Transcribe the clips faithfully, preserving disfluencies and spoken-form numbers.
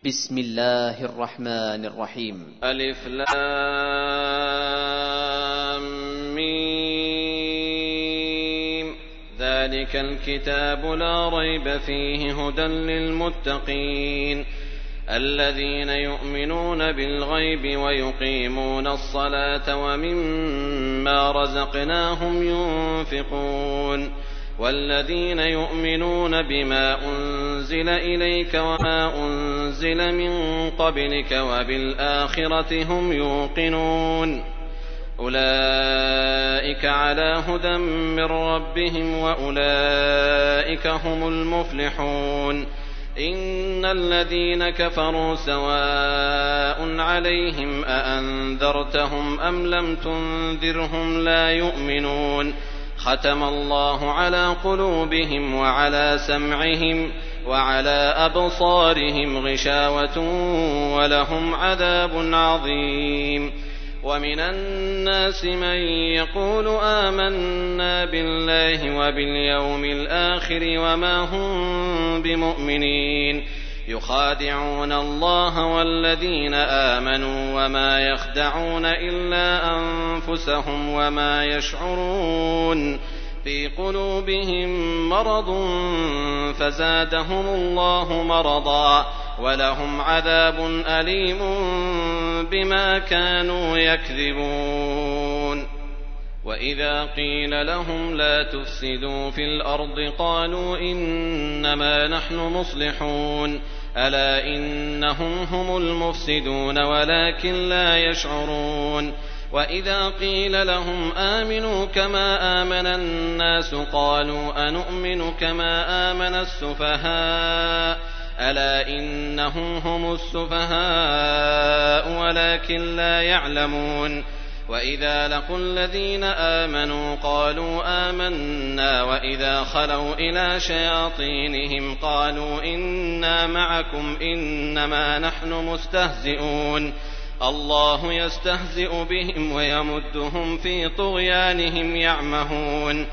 بسم الله الرحمن الرحيم. ألف لام ميم. ذلك الكتاب لا ريب فيه هدى للمتقين الذين يؤمنون بالغيب ويقيمون الصلاة ومما رزقناهم ينفقون والذين يؤمنون بما أنزل إليك وما أنزل من قبلك وبالآخرة هم يوقنون أولئك على هدى من ربهم وأولئك هم المفلحون. إن الذين كفروا سواء عليهم أأنذرتهم أم لم تنذرهم لا يؤمنون ختم الله على قلوبهم وعلى سمعهم وعلى أبصارهم غشاوة ولهم عذاب عظيم. ومن الناس من يقول آمنا بالله وباليوم الآخر وما هم بمؤمنين يخادعون الله والذين آمنوا وما يخدعون إلا أنفسهم وما يشعرون في قلوبهم مرض فزادهم الله مرضا ولهم عذاب أليم بما كانوا يكذبون. وإذا قيل لهم لا تفسدوا في الأرض قالوا إنما نحن مصلحون ألا إنهم هم المفسدون ولكن لا يشعرون. وإذا قيل لهم آمنوا كما آمن الناس قالوا أنؤمن كما آمن السفهاء ألا إنهم هم السفهاء ولكن لا يعلمون. وإذا لقوا الذين آمنوا قالوا آمنا وإذا خلوا إلى شياطينهم قالوا إنا معكم إنما نحن مستهزئون الله يستهزئ بهم ويمدهم في طغيانهم يعمهون.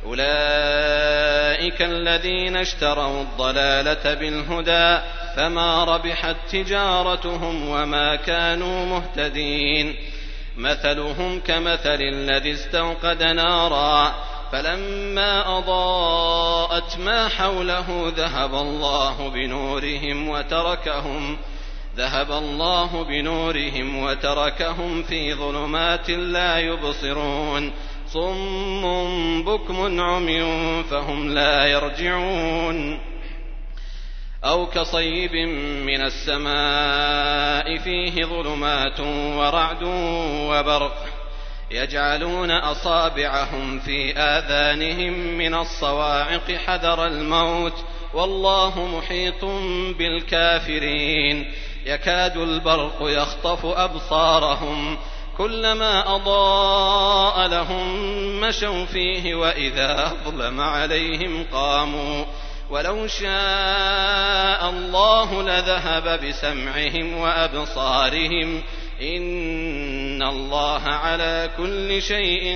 أولئك الذين اشتروا الضلالة بالهدى فما ربحت تجارتهم وما كانوا مهتدين. مثلهم كمثل الذي استوقد نارا فلما أضاءت ما حوله ذهب الله بنورهم وتركهم ذهب الله بنورهم وتركهم في ظلمات لا يبصرون صم بكم عمي فهم لا يرجعون. أو كصيب من السماء فيه ظلمات ورعد وبرق يجعلون أصابعهم في آذانهم من الصواعق حذر الموت والله محيط بالكافرين. يكاد البرق يخطف أبصارهم كلما أضاء لهم مشوا فيه وإذا أظلم عليهم قاموا ولو شاء الله لذهب بسمعهم وأبصارهم إن الله على كل شيء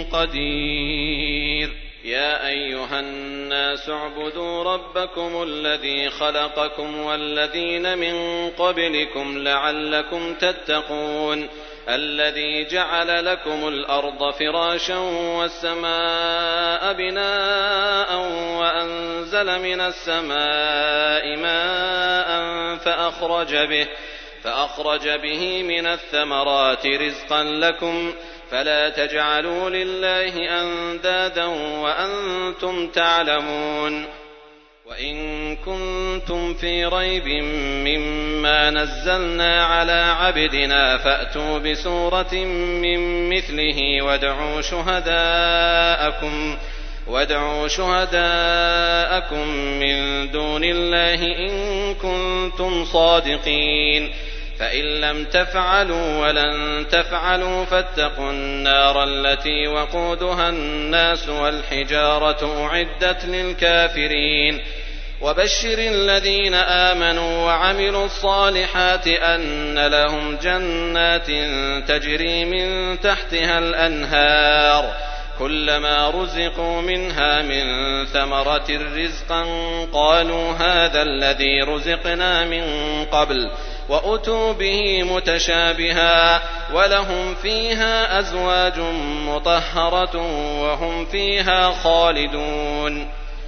قدير. يا أيها الناس اعبدوا ربكم الذي خلقكم والذين من قبلكم لعلكم تتقون الذي جعل لكم الأرض فراشا والسماء بناء وأنزل من السماء ماء فأخرج به, فأخرج به من الثمرات رزقا لكم فلا تجعلوا لله أندادا وأنتم تعلمون. وإن كنتم في ريب مما نزلنا على عبدنا فأتوا بسورة من مثله وادعوا شهداءكم وادعوا شهداءكم من دون الله إن كنتم صادقين فإن لم تفعلوا ولن تفعلوا فاتقوا النار التي وقودها الناس والحجارة أعدت للكافرين. وبشر الذين آمنوا وعملوا الصالحات أن لهم جنات تجري من تحتها الأنهار كلما رزقوا منها من ثمرة رزقا قالوا هذا الذي رزقنا من قبل وأتوا به متشابها ولهم فيها أزواج مطهرة وهم فيها خالدون.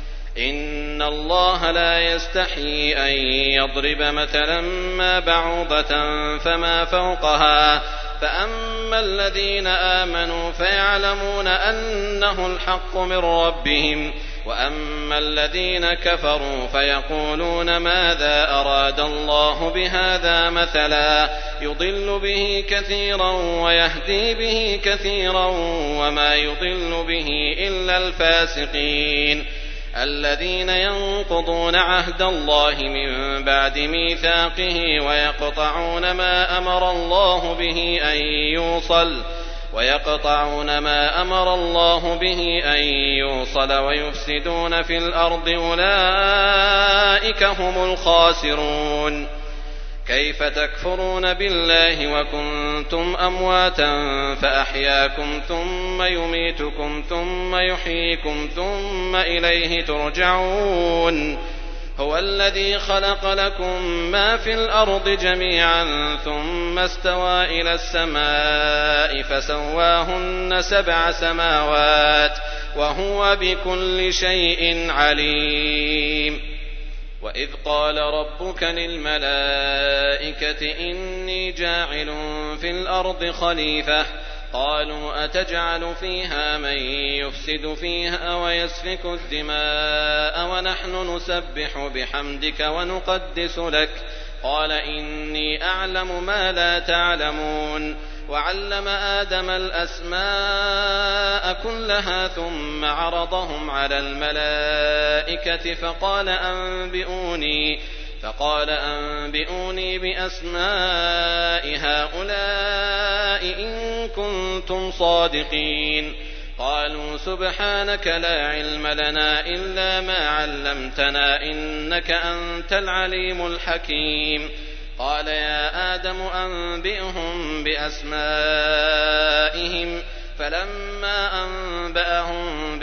إن الله لا يستحيي أن يضرب مثلا ما بعوضة فما فوقها فأما الذين آمنوا فيعلمون أنه الحق من ربهم وأما الذين كفروا فيقولون ماذا أراد الله بهذا مثلا يضل به كثيرا ويهدي به كثيرا وما يضل به إلا الفاسقين الذين ينقضون عهد الله من بعد ميثاقه ويقطعون ما أمر الله به أن يوصل ويقطعون ما أمر الله به أن يوصل ويفسدون في الأرض أولئك هم الخاسرون. كيف تكفرون بالله وكنتم أمواتا فأحياكم ثم يميتكم ثم يحييكم ثم إليه ترجعون. هو الذي خلق لكم ما في الأرض جميعا ثم استوى إلى السماء فسواهن سبع سماوات وهو بكل شيء عليم. وإذ قال ربك للملائكة إني جاعل في الأرض خليفة قالوا أتجعل فيها من يفسد فيها ويسفك الدماء ونحن نسبح بحمدك ونقدس لك قال إني أعلم ما لا تعلمون. وعلم آدم الأسماء كلها ثم عرضهم على الملائكة فقال أنبئوني فقال أنبئوني بأسماء هؤلاء إن كنتم صادقين. قالوا سبحانك لا علم لنا إلا ما علمتنا إنك أنت العليم الحكيم. قال يا آدم أنبئهم بأسمائهم فلما أنبأهم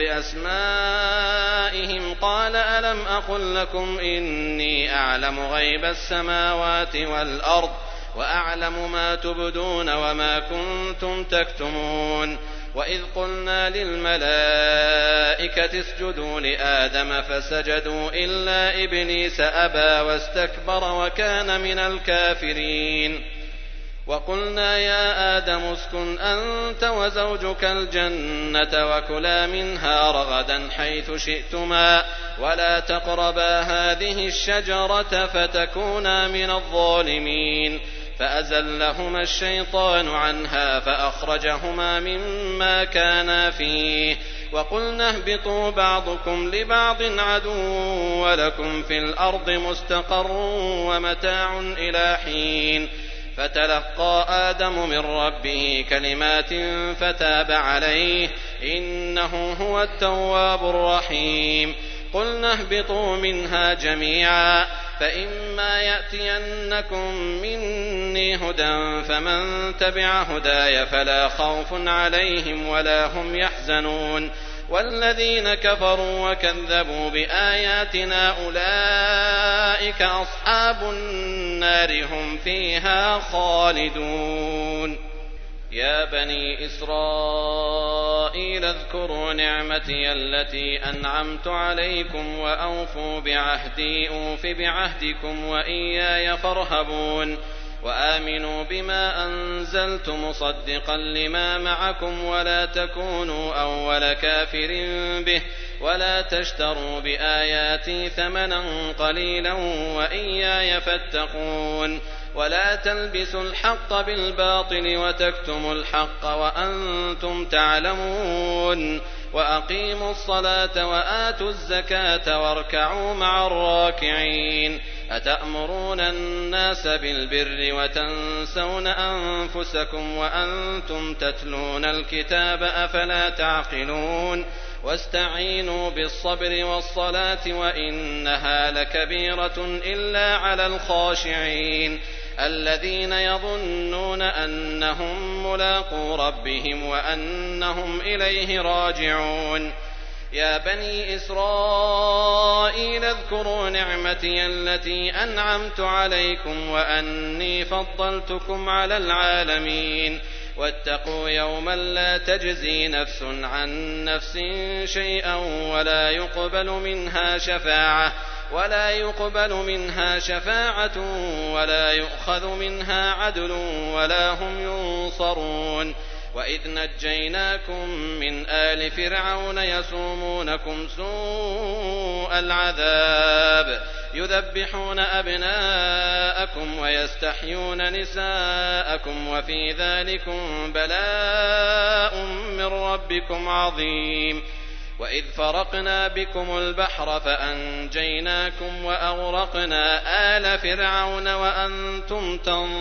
بأسمائهم قال ألم أقل لكم إني أعلم غيب السماوات والأرض وأعلم ما تبدون وما كنتم تكتمون. وإذ قلنا للملائكة اسجدوا لآدم فسجدوا إلا إبليس أبى واستكبر وكان من الكافرين. وقلنا يا آدم اسكن أنت وزوجك الجنة وكلا منها رغدا حيث شئتما ولا تقربا هذه الشجرة فتكونا من الظالمين. فأزلهما الشيطان عنها فأخرجهما مما كانا فيه وقلنا اهبطوا بعضكم لبعض عدو ولكم في الأرض مستقر ومتاع إلى حين. فتلقى آدم من ربه كلمات فتاب عليه إنه هو التواب الرحيم. قلنا اهبطوا منها جميعا فإما يأتينكم مني هدى فمن تبع هداي فلا خوف عليهم ولا هم يحزنون. والذين كفروا وكذبوا بآياتنا أولئك أصحاب النار هم فيها خالدون. يا بني إسرائيل اذكروا نعمتي التي أنعمت عليكم وأوفوا بعهدي أوف بعهدكم وإياي فارهبون. وآمنوا بما أنزلت مصدقا لما معكم ولا تكونوا أول كافر به ولا تشتروا بآياتي ثمنا قليلا وإياي فاتقون. ولا تلبسوا الحق بالباطل وتكتموا الحق وأنتم تعلمون. وأقيموا الصلاة وآتوا الزكاة واركعوا مع الراكعين. أتأمرون الناس بالبر وتنسون أنفسكم وأنتم تتلون الكتاب أفلا تعقلون. واستعينوا بالصبر والصلاة وإنها لكبيرة إلا على الخاشعين الذين يظنون أنهم ملاقو ربهم وأنهم إليه راجعون. يا بني إسرائيل اذكروا نعمتي التي أنعمت عليكم وأني فضلتكم على العالمين واتقوا يوما لا تجزي نفس عن نفس شيئا ولا يقبل منها شفاعة ولا يقبل منها شفاعة ولا يؤخذ منها عدل ولا هم ينصرون. وإذ نجيناكم من آل فرعون يسومونكم سوء العذاب يذبحون أبناءكم ويستحيون نساءكم وفي ذلكم بلاء من ربكم عظيم. وإذ فرقنا بكم البحر فأنجيناكم وأغرقنا آل فرعون وأنتم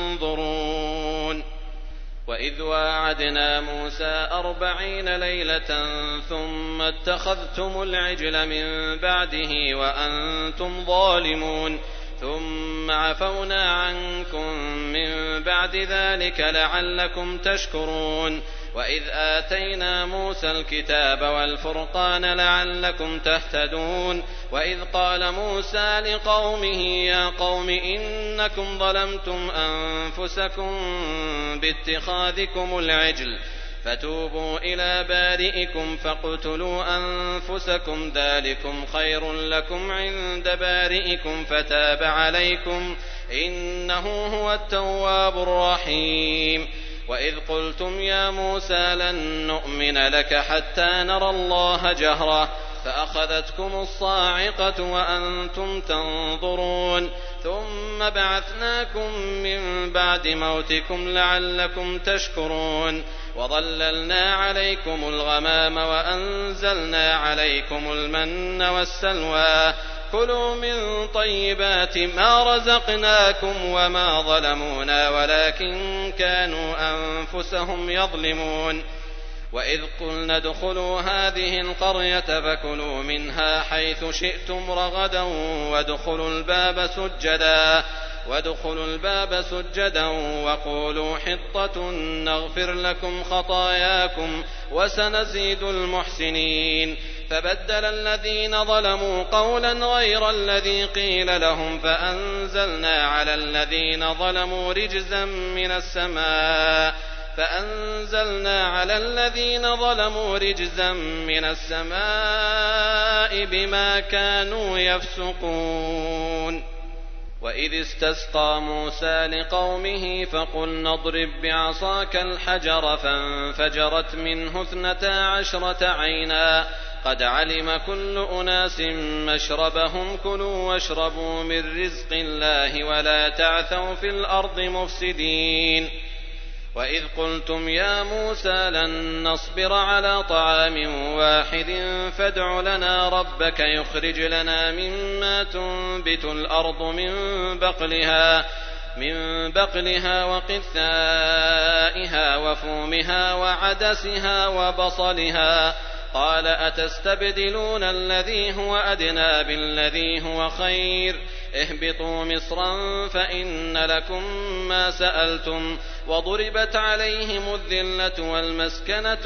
تنظرون. وإذ واعدنا موسى أربعين ليلة ثم اتخذتم العجل من بعده وأنتم ظالمون ثم عفونا عنكم من بعد ذلك لعلكم تشكرون. وإذ آتينا موسى الكتاب والفرقان لعلكم تهتدون. وإذ قال موسى لقومه يا قوم إنكم ظلمتم أنفسكم باتخاذكم العجل فتوبوا إلى بارئكم فاقتلوا أنفسكم ذلكم خير لكم عند بارئكم فتاب عليكم إنه هو التواب الرحيم. وإذ قلتم يا موسى لن نؤمن لك حتى نرى الله جهرة فأخذتكم الصاعقة وأنتم تنظرون ثم بعثناكم من بعد موتكم لعلكم تشكرون. وظللنا عليكم الغمام وأنزلنا عليكم المن والسلوى كلوا من طيبات ما رزقناكم وما ظلمونا ولكن كانوا أنفسهم يظلمون. وإذ قلنا ادخلوا هذه القرية فكلوا منها حيث شئتم رغدا وادخلوا الباب سجدا وادخلوا الباب سجدا وقولوا حطة نغفر لكم خطاياكم وسنزيد المحسنين. فبدل الذين ظلموا قولا غير الذي قيل لهم فأنزلنا على الذين ظلموا رجزا من السماء فأنزلنا على الذين ظلموا رجزا من السماء بما كانوا يفسقون. وإذ استسقى موسى لقومه فقلنا اضرب بعصاك الحجر فانفجرت منه اثنتا عشرة عينا قد علم كل أناس مشربهم كلوا واشربوا من رزق الله ولا تعثوا في الأرض مفسدين. وإذ قلتم يا موسى لن نصبر على طعام واحد فادع لنا ربك يخرج لنا مما تنبت الأرض من بقلها من بقلها وقثائها وفومها وعدسها وبصلها قال أتستبدلون الذي هو أدنى بالذي هو خير اهبطوا مصرا فإن لكم ما سألتم وضربت عليهم الذلة والمسكنة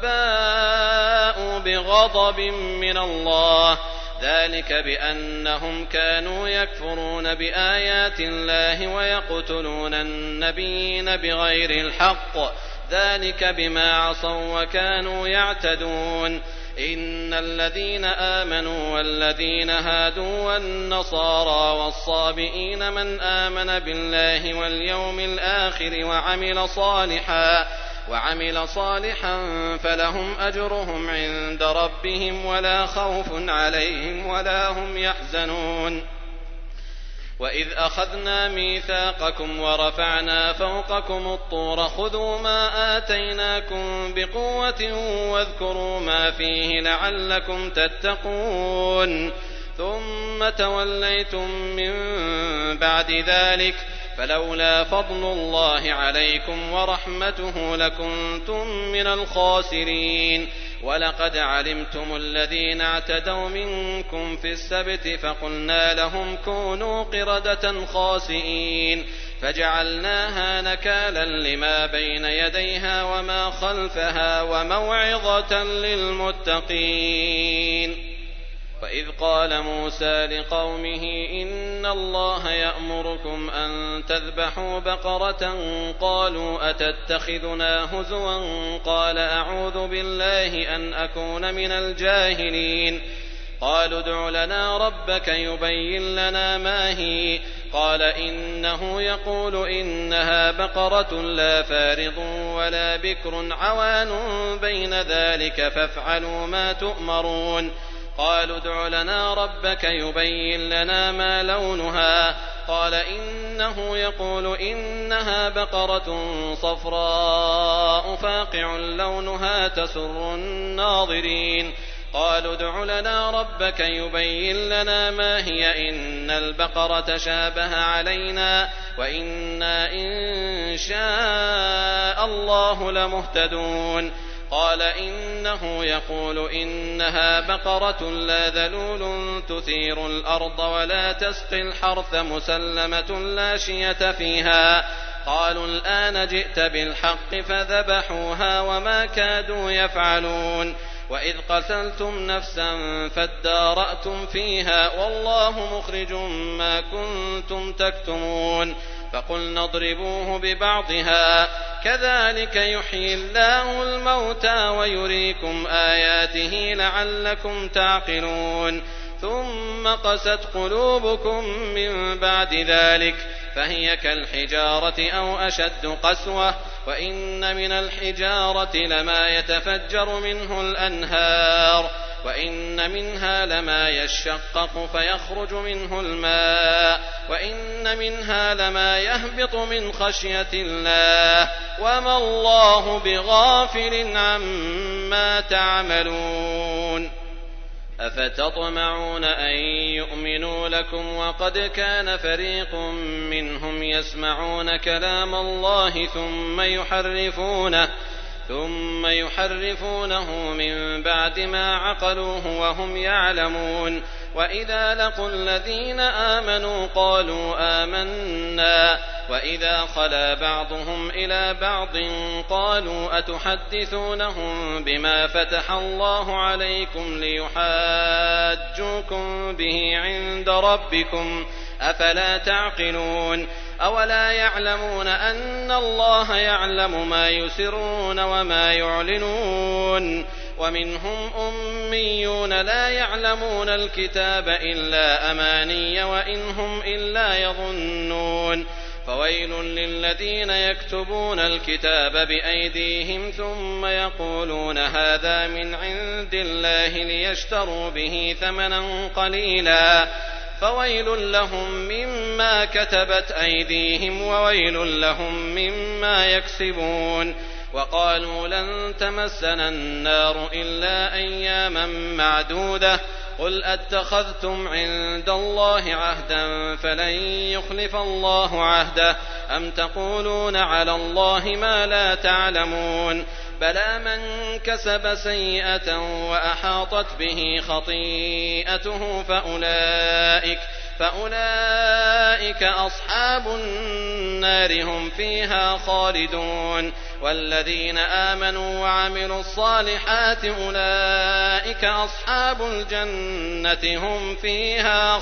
وباءوا بغضب من الله ذلك بأنهم كانوا يكفرون بآيات الله ويقتلون النبيين بغير الحق ذلك بما عصوا وكانوا يعتدون. إن الذين آمنوا والذين هادوا والنصارى والصابئين من آمن بالله واليوم الآخر وعمل صالحا وعمل صالحا فلهم أجرهم عند ربهم ولا خوف عليهم ولا هم يحزنون. وإذ أخذنا ميثاقكم ورفعنا فوقكم الطور خذوا ما آتيناكم بقوة واذكروا ما فيه لعلكم تتقون ثم توليتم من بعد ذلك فلولا فضل الله عليكم ورحمته لكنتم من الخاسرين. ولقد علمتم الذين اعتدوا منكم في السبت فقلنا لهم كونوا قردة خاسئين فجعلناها نكالا لما بين يديها وما خلفها وموعظة للمتقين. وإذ قال موسى لقومه إن الله يأمركم أن تذبحوا بقرة قالوا أتتخذنا هزوا قال أعوذ بالله أن أكون من الجاهلين. قالوا ادع لنا ربك يبين لنا ما هي قال إنه يقول إنها بقرة لا فارض ولا بكر عوان بين ذلك فافعلوا ما تؤمرون. قالوا ادع لنا ربك يبين لنا ما لونها قال إنه يقول إنها بقرة صفراء فاقع لونها تسر الناظرين. قالوا ادع لنا ربك يبين لنا ما هي إن البقرة شابه علينا وإنا إن شاء الله لمهتدون. قال إنه يقول إنها بقرة لا ذلول تثير الأرض ولا تسقي الحرث مسلمة لا شية فيها. قالوا الآن جئت بالحق فذبحوها وما كادوا يفعلون. وإذ قتلتم نفسا فادارأتم فيها والله مخرج ما كنتم تكتمون. فقلنا اضربوه ببعضها كذلك يحيي الله الموتى ويريكم آياته لعلكم تعقلون. ثم قست قلوبكم من بعد ذلك فهي كالحجارة أو أشد قسوة وإن من الحجارة لما يتفجر منه الأنهار وإن منها لما يشقق فيخرج منه الماء وإن منها لما يهبط من خشية الله وما الله بغافل عما تعملون. أفتطمعون أن يؤمنوا لكم وقد كان فريق منهم يسمعون كلام الله ثم يحرفونه ثم يحرفونه من بعد ما عقلوه وهم يعلمون. وإذا لقوا الذين آمنوا قالوا آمنا وإذا خلا بعضهم إلى بعض قالوا أتحدثونهم بما فتح الله عليكم ليحاجوكم به عند ربكم أفلا تعقلون. أولا يعلمون أن الله يعلم ما يسرون وما يعلنون. ومنهم أميون لا يعلمون الكتاب إلا أماني وإن هم إلا يظنون. فويل للذين يكتبون الكتاب بأيديهم ثم يقولون هذا من عند الله ليشتروا به ثمنا قليلا فويل لهم مما كتبت أيديهم وويل لهم مما يكسبون. وقالوا لن تمسنا النار إلا أياما معدودة قل أتخذتم عند الله عهدا فلن يخلف الله عهده أم تقولون على الله ما لا تعلمون. بلى من كسب سيئة وأحاطت به خطيئته فأولئك فأولئك أصحاب النار هم فيها خالدون. والذين آمنوا وعملوا الصالحات أولئك أصحاب الجنة هم فيها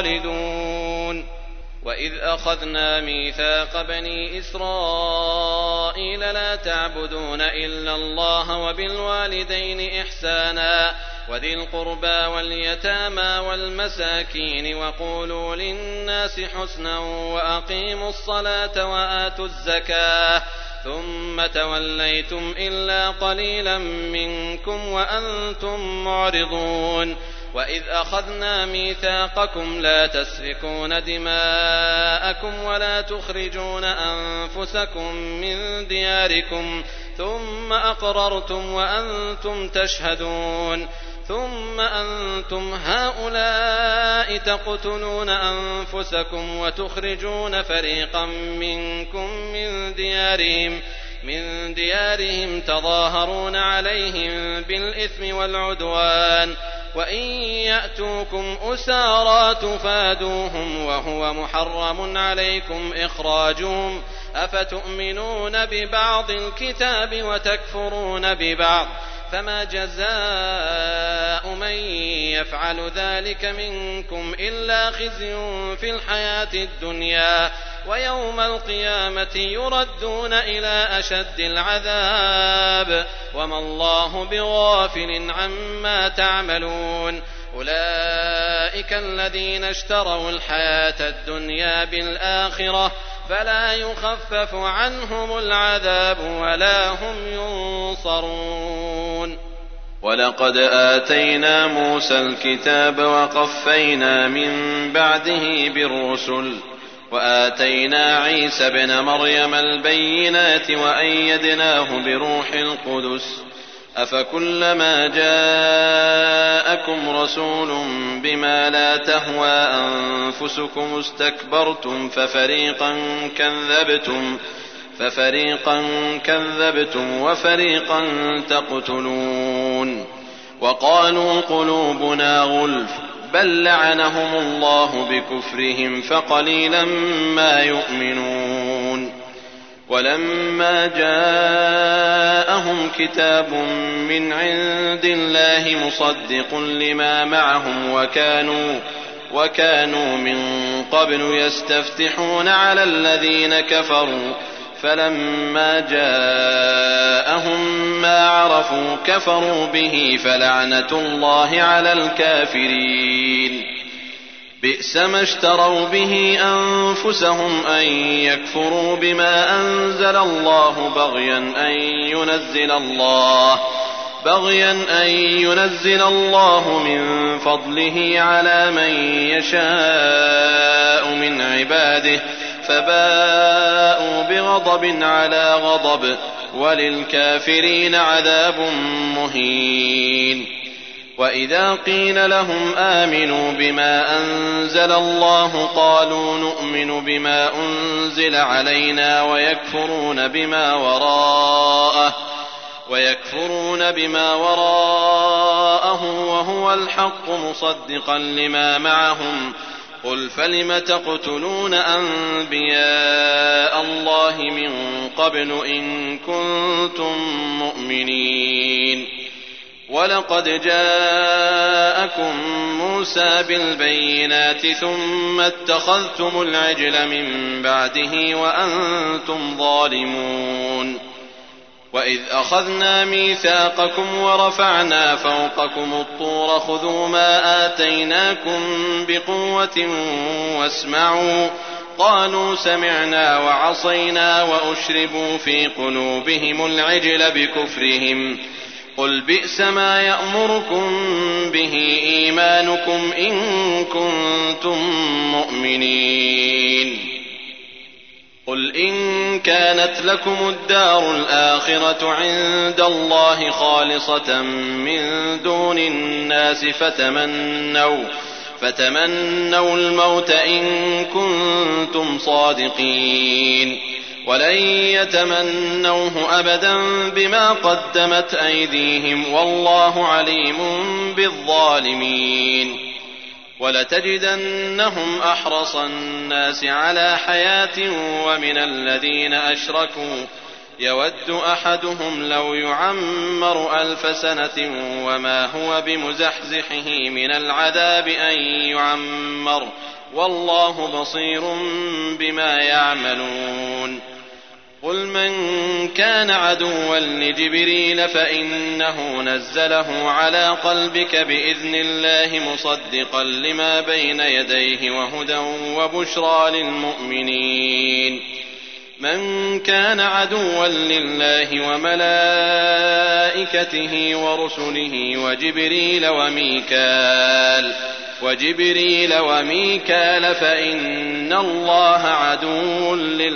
خالدون. وإذ أخذنا ميثاق بني إسرائيل لا تعبدون إلا الله وبالوالدين إحسانا وذي القربى واليتامى والمساكين وقولوا للناس حسنا وأقيموا الصلاة وآتوا الزكاة ثم توليتم إلا قليلا منكم وأنتم معرضون. وإذ أخذنا ميثاقكم لا تسفكون دماءكم ولا تخرجون أنفسكم من دياركم ثم أقررتم وأنتم تشهدون. ثم أنتم هؤلاء تقتلون أنفسكم وتخرجون فريقا منكم من ديارهم من ديارهم تظاهرون عليهم بالإثم والعدوان وإن يأتوكم أسارى تفادوهم وهو محرم عليكم إخراجهم أفتؤمنون ببعض الكتاب وتكفرون ببعض فما جزاء من يفعل ذلك منكم إلا خزي في الحياة الدنيا ويوم القيامة يردون إلى أشد العذاب وما الله بغافل عما تعملون أولئك الذين اشتروا الحياة الدنيا بالآخرة فلا يخفف عنهم العذاب ولا هم ينصرون. ولقد آتينا موسى الكتاب وقفينا من بعده بالرسل وآتينا عيسى ابن مريم البينات وأيدناه بروح القدس أفكلما جاءكم رسول بما لا تهوى أنفسكم استكبرتم ففريقا كذبتم ففريقا كذبتم وفريقا تقتلون وقالوا قلوبنا غلف بل لعنهم الله بكفرهم فقليلا ما يؤمنون. ولما جاءهم كتاب من عند الله مصدق لما معهم وكانوا وكانوا من قبل يستفتحون على الذين كفروا فلما جاءهم ما عرفوا كفروا به فلعنة الله على الكافرين. بئس ما اشتروا به أنفسهم أن يكفروا بما أنزل الله بغيا أن ينزل الله بغيا أن ينزل الله من فضله على من يشاء من عباده فباءوا بغضب على غضب وللكافرين عذاب مهين. وإذا قيل لهم آمنوا بما أنزل الله قالوا نؤمن بما أنزل علينا ويكفرون بما وراءه ويكفرون بما وراءه وهو الحق مصدقا لما معهم قل فلم تقتلون أنبياء الله من قبل إن كنتم مؤمنين. ولقد جاءكم موسى بالبينات ثم اتخذتم العجل من بعده وأنتم ظالمون. وإذ أخذنا ميثاقكم ورفعنا فوقكم الطور خذوا ما آتيناكم بقوة واسمعوا قالوا سمعنا وعصينا وأشربوا في قلوبهم العجل بكفرهم قل بئس ما يأمركم به إيمانكم إن كنتم مؤمنين. قل إن كانت لكم الدار الآخرة عند الله خالصة من دون الناس فتمنوا فتمنوا الموت إن كنتم صادقين ولن يتمنوه أبدا بما قدمت أيديهم والله عليم بالظالمين. ولتجدنهم أحرص الناس على حياة ومن الذين أشركوا يود أحدهم لو يعمر ألف سنة وما هو بمزحزحه من العذاب أن يعمر والله بصير بما يعملون. قل من كان عدوا لجبريل فإنه نزله على قلبك بإذن الله مصدقا لما بين يديه وهدى وبشرى للمؤمنين. من كان عدوا لله وملائكته ورسله وجبريل وميكال وجبريل وميكال فإن الله عدو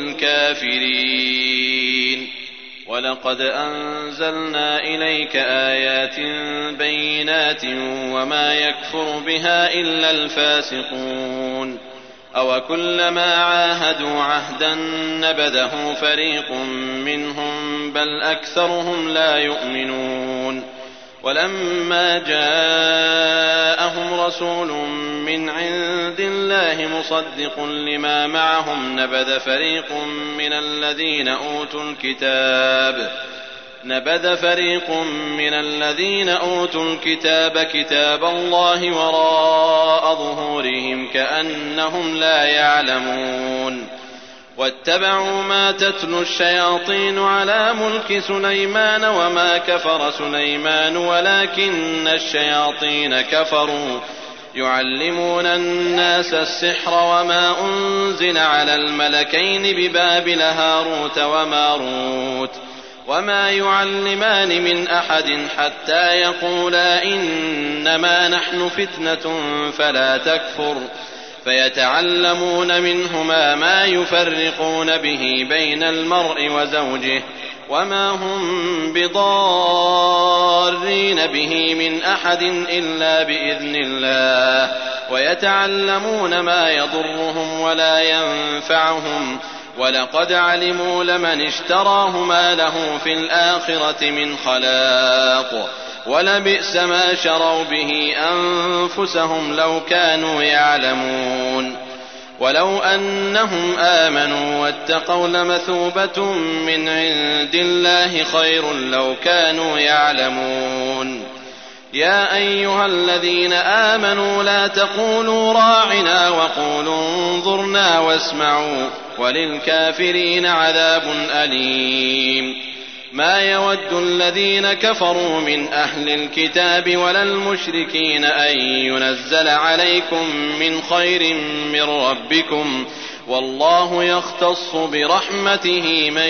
للكافرين. ولقد أنزلنا إليك آيات بينات وما يكفر بها إلا الفاسقون. أوكلما عاهدوا عهدا نبذه فريق منهم بل أكثرهم لا يؤمنون. ولما جاءهم رسول من عند الله مصدق لما معهم نبذ فريق من الذين أوتوا الكتاب نبذ فريق من الذين أوتوا الكتاب كتاب الله وراء ظهورهم كأنهم لا يعلمون واتبعوا ما تتلو الشياطين على ملك سليمان وما كفر سليمان ولكن الشياطين كفروا يعلمون الناس السحر وما أنزل على الملكين ببابل هاروت وماروت وما يعلمان من أحد حتى يقولا إنما نحن فتنة فلا تكفر فيتعلمون منهما ما يفرقون به بين المرء وزوجه وما هم بضارين به من أحد إلا بإذن الله ويتعلمون ما يضرهم ولا ينفعهم ولقد علموا لمن اشتراه ما له في الآخرة من خلاق ولبئس ما شروا به أنفسهم لو كانوا يعلمون ولو أنهم آمنوا واتقوا لمثوبة من عند الله خير لو كانوا يعلمون يا أيها الذين آمنوا لا تقولوا راعنا وقولوا انظرنا واسمعوا وللكافرين عذاب أليم ما يود الذين كفروا من أهل الكتاب ولا المشركين أن ينزل عليكم من خير من ربكم والله يختص برحمته من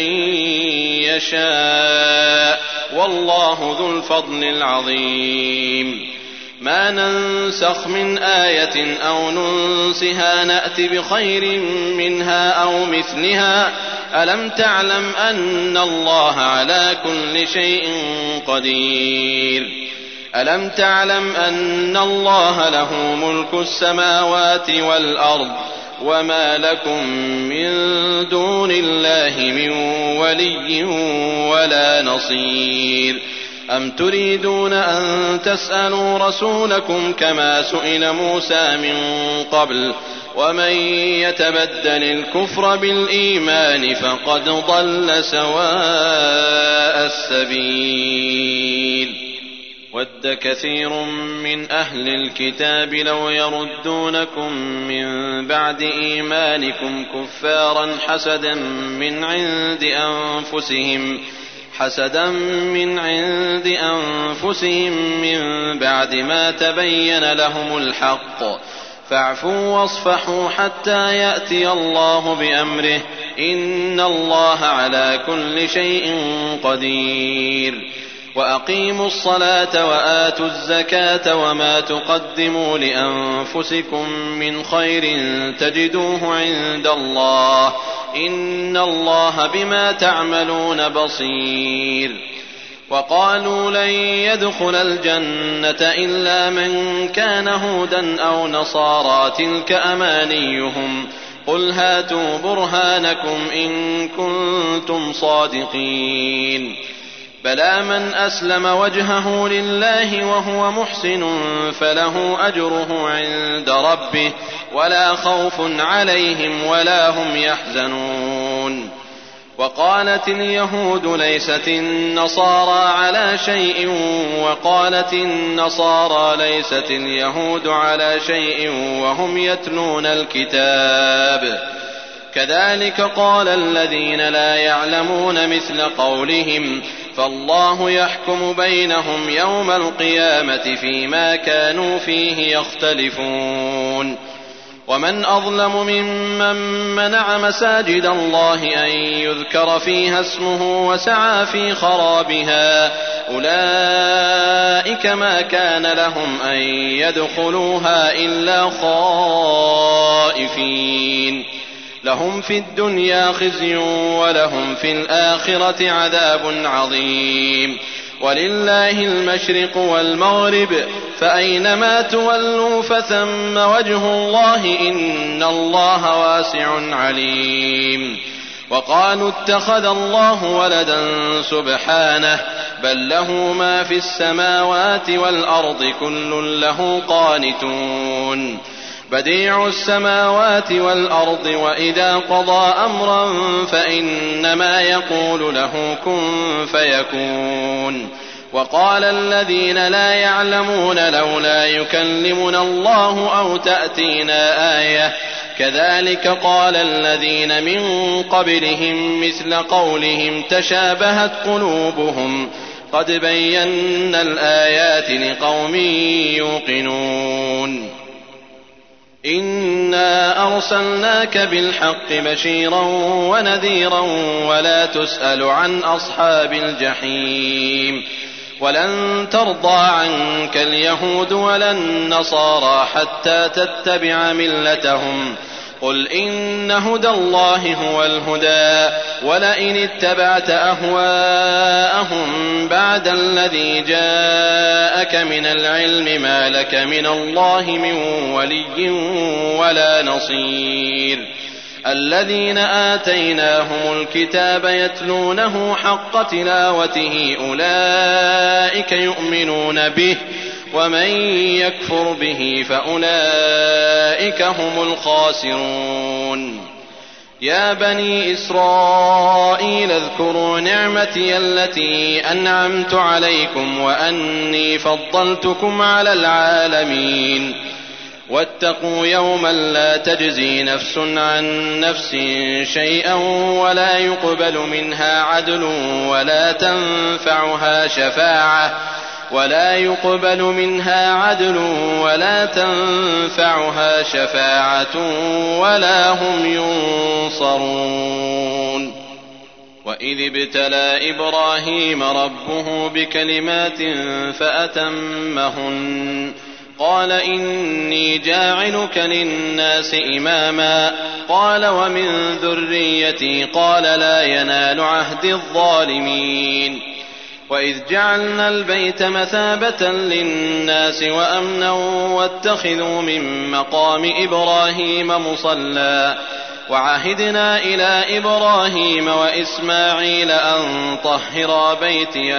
يشاء والله ذو الفضل العظيم ما ننسخ من آية أو ننسها نأت بخير منها أو مثلها ألم تعلم أن الله على كل شيء قدير ألم تعلم أن الله له ملك السماوات والأرض وما لكم من دون الله من ولي ولا نصير أم تريدون أن تسألوا رسولكم كما سئل موسى من قبل ومن يتبدل الكفر بالإيمان فقد ضل سواء السبيل ود كثير من أهل الكتاب لو يردونكم من بعد إيمانكم كفارا حسدا من عند أنفسهم حسدا من عند أنفسهم من بعد ما تبين لهم الحق فاعفوا واصفحوا حتى يأتي الله بأمره إن الله على كل شيء قدير وأقيموا الصلاة وآتوا الزكاة وما تقدموا لأنفسكم من خير تجدوه عند الله إن الله بما تعملون بصير وقالوا لن يدخل الجنة إلا من كان هودا أو نصارى تلك أمانيهم قل هاتوا برهانكم إن كنتم صادقين بلى من أسلم وجهه لله وهو محسن فله أجره عند ربه ولا خوف عليهم ولا هم يحزنون وقالت اليهود ليست النصارى على شيء وقالت النصارى ليست اليهود على شيء وهم يتلون الكتاب كذلك قال الذين لا يعلمون مثل قولهم فالله يحكم بينهم يوم القيامة فيما كانوا فيه يختلفون ومن أظلم ممن منع مساجد الله أن يذكر فيها اسمه وسعى في خرابها أولئك ما كان لهم أن يدخلوها إلا خائفين لهم في الدنيا خزي ولهم في الآخرة عذاب عظيم ولله المشرق والمغرب فأينما تولوا فثم وجه الله إن الله واسع عليم وقالوا اتخذ الله ولدا سبحانه بل له ما في السماوات والأرض كل له قانتون بديع السماوات والأرض وإذا قضى أمرا فإنما يقول له كن فيكون وقال الذين لا يعلمون لولا يكلمنا الله أو تأتينا آية كذلك قال الذين من قبلهم مثل قولهم تشابهت قلوبهم قد بينا الآيات لقوم يوقنون إنا أرسلناك بالحق بشيرا ونذيرا ولا تسأل عن أصحاب الجحيم ولن ترضى عنك اليهود ولا النصارى حتى تتبع ملتهم قل إن هدى الله هو الهدى ولئن اتبعت أهواءهم بعد الذي جاءك من العلم ما لك من الله من ولي ولا نصير الذين آتيناهم الكتاب يتلونه حق تلاوته أولئك يؤمنون به ومن يكفر به فأولئك هم الخاسرون يا بني إسرائيل اذكروا نعمتي التي أنعمت عليكم وأني فضلتكم على العالمين واتقوا يوما لا تجزي نفس عن نفس شيئا ولا يقبل منها عدل ولا تنفعها شفاعة ولا يقبل منها عدل ولا تنفعها شفاعة ولا هم ينصرون وإذ ابتلى إبراهيم ربه بكلمات فأتمهن قال إني جاعلك للناس إماما قال ومن ذريتي قال لا ينال عهد الظالمين وإذ جعلنا البيت مثابة للناس وأمنا واتخذوا من مقام إبراهيم مصلى وعهدنا إلى إبراهيم وإسماعيل أن طهرا بيتي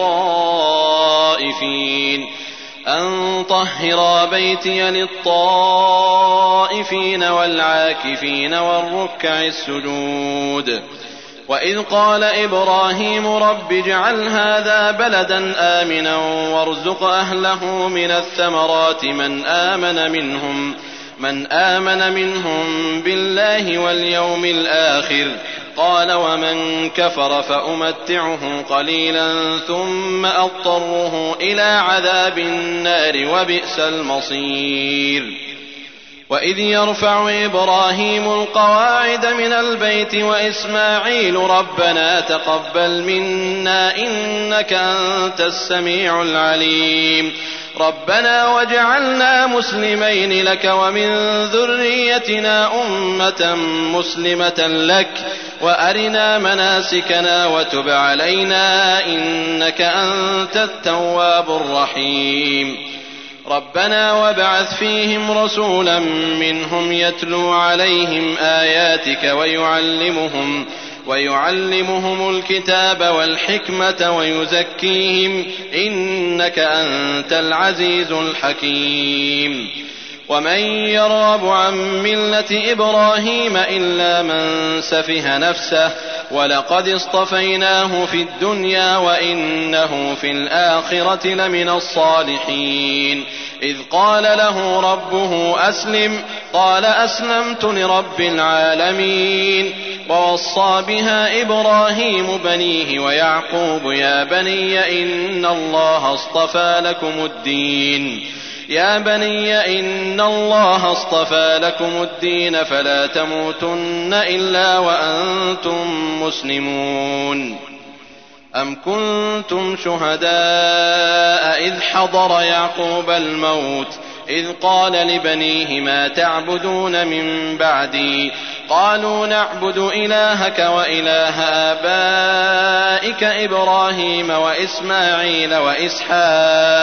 للطائفين أن طهرا بيتي للطائفين والعاكفين والركع السجود وإذ قال إبراهيم رب اجعل هذا بلدا آمنا وارزق أهله من الثمرات من آمن منهم من آمن منهم بالله واليوم الآخر قال ومن كفر فأمتعه قليلا ثم أضطره إلى عذاب النار وبئس المصير وإذ يرفع إبراهيم القواعد من البيت وإسماعيل ربنا تقبل منا إنك أنت السميع العليم ربنا وجعلنا مسلمين لك ومن ذريتنا أمة مسلمة لك وأرنا مناسكنا وتب علينا إنك أنت التواب الرحيم ربنا وابعث فيهم رسولا منهم يتلو عليهم آياتك ويعلمهم ويعلمهم الكتاب والحكمة ويزكيهم إنك أنت العزيز الحكيم ومن يرغب عن ملة إبراهيم إلا من سفه نفسه ولقد اصطفيناه في الدنيا وإنه في الآخرة لمن الصالحين إذ قال له ربه أسلم قال أسلمت لرب العالمين ووصى بها إبراهيم بنيه ويعقوب يا بني إن الله اصطفى لكم الدين يا بني إن الله اصطفى لكم الدين فلا تموتن إلا وأنتم مسلمون أم كنتم شهداء إذ حضر يعقوب الموت إذ قال لبنيه ما تعبدون من بعدي قالوا نعبد إلهك وإله آبائك إبراهيم وإسماعيل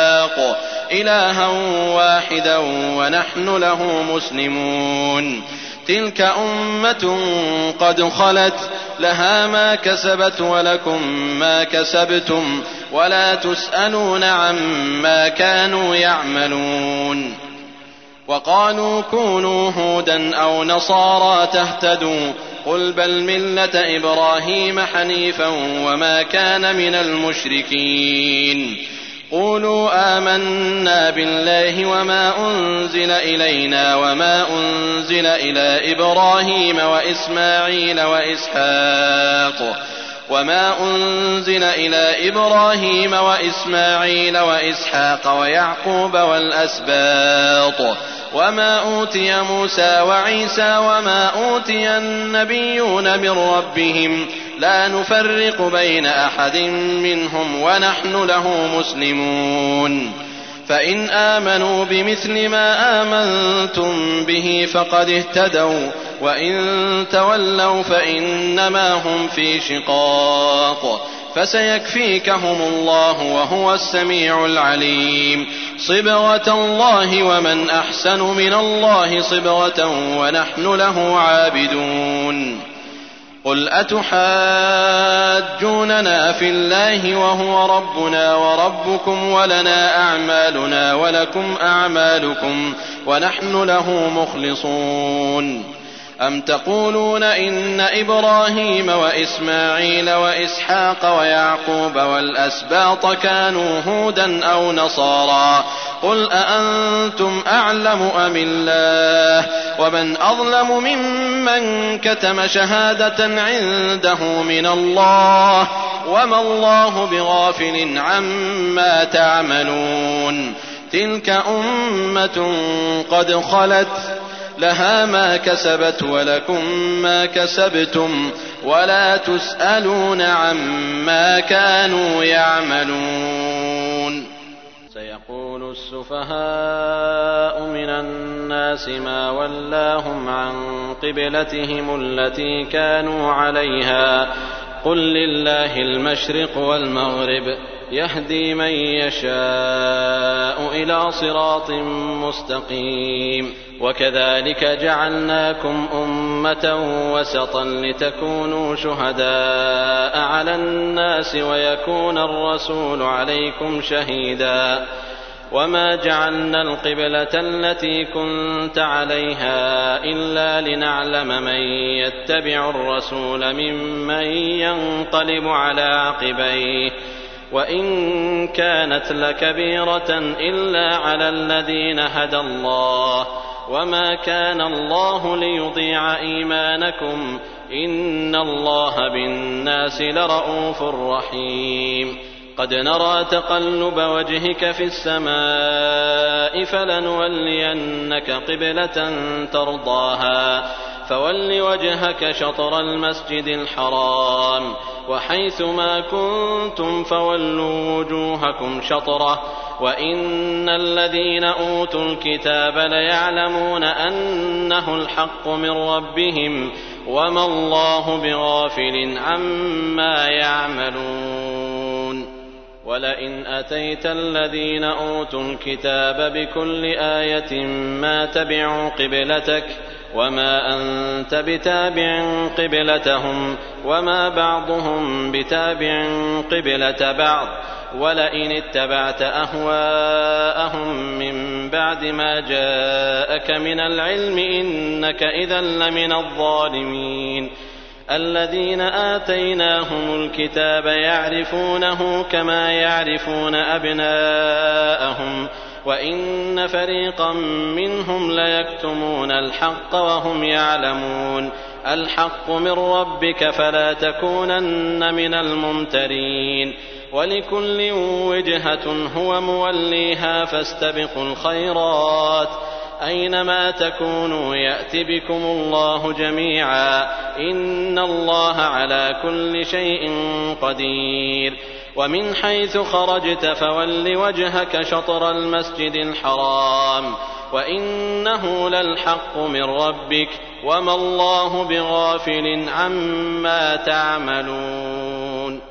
وإسحاق إلها واحدا ونحن له مسلمون تلك أمة قد خلت لها ما كسبت ولكم ما كسبتم ولا تسألون عما كانوا يعملون وقالوا كونوا هودا أو نصارى تهتدوا قل بل ملة إبراهيم حنيفا وما كان من المشركين قولوا آمنا بالله وما أنزل إلينا وما أنزل إلى إبراهيم وإسماعيل وإسحاق وما أنزل إلى إبراهيم وإسماعيل وإسحاق ويعقوب والأسباط وما أوتي موسى وعيسى وما أوتي النبيون من ربهم لا نفرق بين أحد منهم ونحن له مسلمون فإن آمنوا بمثل ما آمنتم به فقد اهتدوا وإن تولوا فإنما هم في شقاق فسيكفيكهم الله وهو السميع العليم صبغة الله ومن أحسن من الله صبغة ونحن له عابدون قل أتحاجوننا في الله وهو ربنا وربكم ولنا أعمالنا ولكم أعمالكم ونحن له مخلصون أم تقولون إن إبراهيم وإسماعيل وإسحاق ويعقوب والأسباط كانوا هودا أو نصارى قل أأنتم أعلم أم الله ومن أظلم ممن كتم شهادة عنده من الله وما الله بغافل عما تعملون تلك أمة قد خلت لها ما كسبت ولكم ما كسبتم ولا تسألون عما كانوا يعملون سيقول السفهاء من الناس ما ولاهم عن قبلتهم التي كانوا عليها قل لله المشرق والمغرب يهدي من يشاء إلى صراط مستقيم وكذلك جعلناكم أمة وسطا لتكونوا شهداء على الناس ويكون الرسول عليكم شهيدا وما جعلنا القبلة التي كنت عليها إلا لنعلم من يتبع الرسول ممن ينقلب على عقبيه وإن كانت لكبيرة إلا على الذين هدى الله وما كان الله ليضيع إيمانكم إن الله بالناس لرءوف رحيم قد نرى تقلب وجهك في السماء فلنولينك قبلة ترضاها فول وجهك شطر المسجد الحرام وحيث ما كنتم فولوا وجوهكم شطره وإن الذين أوتوا الكتاب ليعلمون أنه الحق من ربهم وما الله بغافل عما يعملون ولئن أتيت الذين أوتوا الكتاب بكل آية ما تبعوا قبلتك وما أنت بتابع قبلتهم وما بعضهم بتابع قبلة بعض ولئن اتبعت أهواءهم من بعد ما جاءك من العلم إنك إذا لمن الظالمين الذين آتيناهم الكتاب يعرفونه كما يعرفون أبناءهم وإن فريقا منهم ليكتمون الحق وهم يعلمون الحق من ربك فلا تكونن من الممترين ولكل وجهة هو موليها فاستبقوا الخيرات أينما تكونوا يأت بكم الله جميعا إن الله على كل شيء قدير ومن حيث خرجت فول وجهك شطر المسجد الحرام وإنه للحق من ربك وما الله بغافل عما تعملون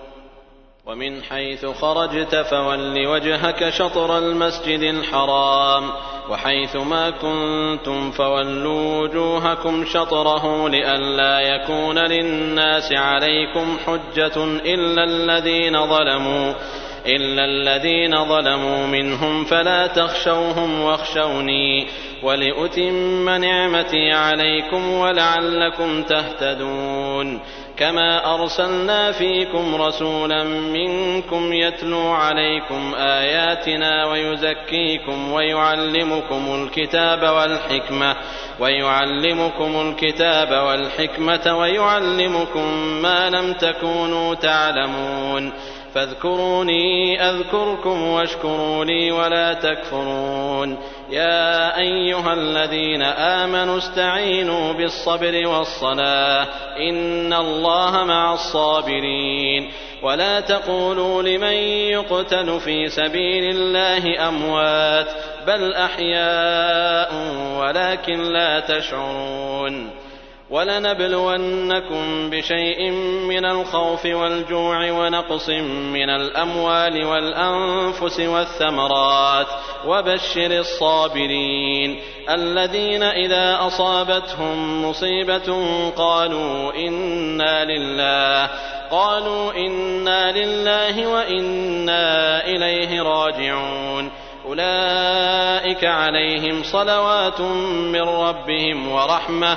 ومن حيث خرجت فول وجهك شطر المسجد الحرام وحيث ما كنتم فولوا وجوهكم شطره لئلا يكون للناس عليكم حجة إلا الذين ظلموا إلا الذين ظلموا منهم فلا تخشوهم واخشوني ولأتم نعمتي عليكم ولعلكم تهتدون كما أرسلنا فيكم رسولا منكم يتلو عليكم آياتنا ويزكيكم ويعلمكم الكتاب والحكمة ويعلمكم الكتاب والحكمة ويعلمكم ما لم تكونوا تعلمون فاذكروني أذكركم واشكروا لي ولا تكفرون يا أيها الذين آمنوا استعينوا بالصبر والصلاة إن الله مع الصابرين ولا تقولوا لمن يقتل في سبيل الله أموات بل أحياء ولكن لا تشعرون ولنبلونكم بشيء من الخوف والجوع ونقص من الأموال والأنفس والثمرات وبشر الصابرين الذين إذا أصابتهم مصيبة قالوا إنا لله قالوا إنا لله وإنا إليه راجعون أولئك عليهم صلوات من ربهم ورحمة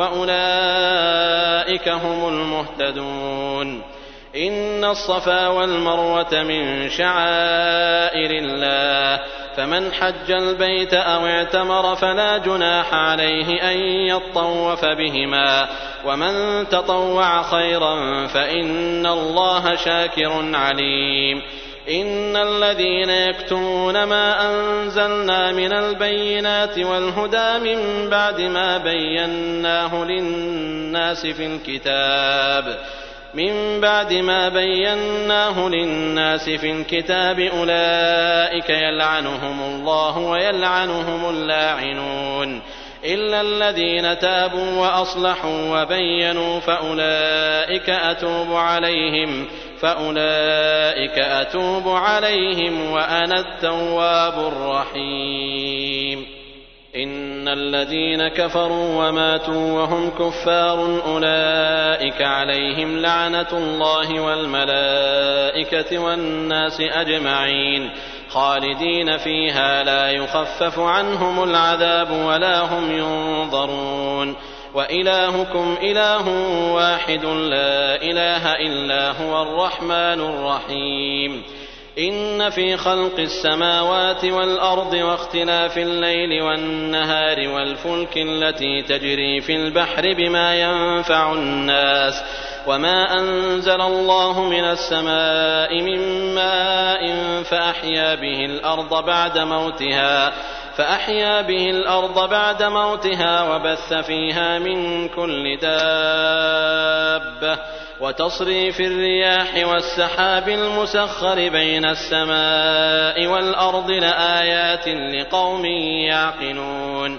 وأولئك هم المهتدون إن الصفا والمروة من شعائر الله فمن حج البيت أو اعتمر فلا جناح عليه أن يطوف بهما ومن تطوع خيرا فإن الله شاكر عليم إن الذين يكتمون ما أنزلنا من البينات والهدى من بعد ما بيناه للناس في الكتاب من بعد ما بيناه للناس في الكتاب أولئك يلعنهم الله ويلعنهم اللاعنون إلا الذين تابوا وأصلحوا وبينوا فأولئك أتوب عليهم فأولئك أتوب عليهم وأنا التواب الرحيم إن الذين كفروا وماتوا وهم كفار أولئك عليهم لعنة الله والملائكة والناس أجمعين خالدين فيها لا يخفف عنهم العذاب ولا هم ينظرون وإلهكم إله واحد لا إله إلا هو الرحمن الرحيم إن في خلق السماوات والأرض واختلاف الليل والنهار والفلك التي تجري في البحر بما ينفع الناس وما أنزل الله من السماء من ماء فأحيا به الأرض بعد موتها فأحيا به الأرض بعد موتها وبث فيها من كل دابة وتصريف الرياح والسحاب المسخر بين السماء والأرض لآيات لقوم يعقلون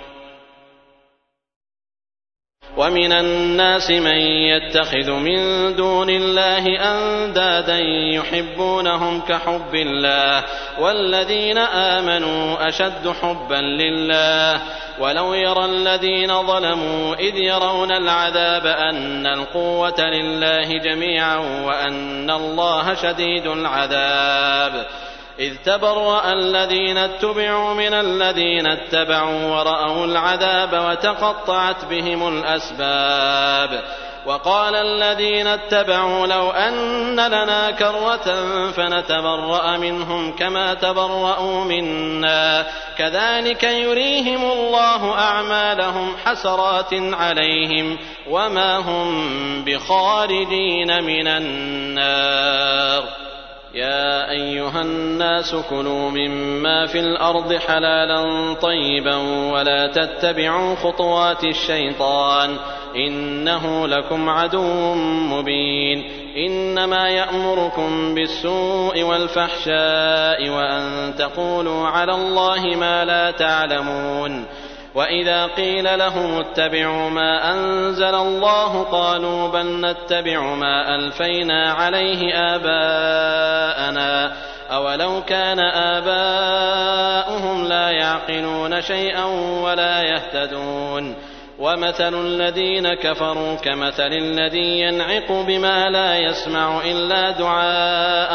ومن الناس من يتخذ من دون الله أندادا يحبونهم كحب الله والذين آمنوا أشد حبا لله ولو يرى الذين ظلموا إذ يرون العذاب أن القوة لله جميعا وأن الله شديد العذاب إذ تبرأ الذين اتبعوا من الذين اتبعوا ورأوا العذاب وتقطعت بهم الأسباب وقال الذين اتبعوا لو أن لنا كرة فنتبرأ منهم كما تبرأوا منا كذلك يريهم الله أعمالهم حسرات عليهم وما هم بخارجين من النار يا أيها الناس كلوا مما في الأرض حلالا طيبا ولا تتبعوا خطوات الشيطان إنه لكم عدو مبين إنما يأمركم بالسوء والفحشاء وأن تقولوا على الله ما لا تعلمون وإذا قيل لهم اتبعوا ما أنزل الله قالوا بل نتبع ما ألفينا عليه آباءنا أولو كان آباؤهم لا يعقلون شيئا ولا يهتدون. ومثل الذين كفروا كمثل الذي ينعق بما لا يسمع إلا دعاء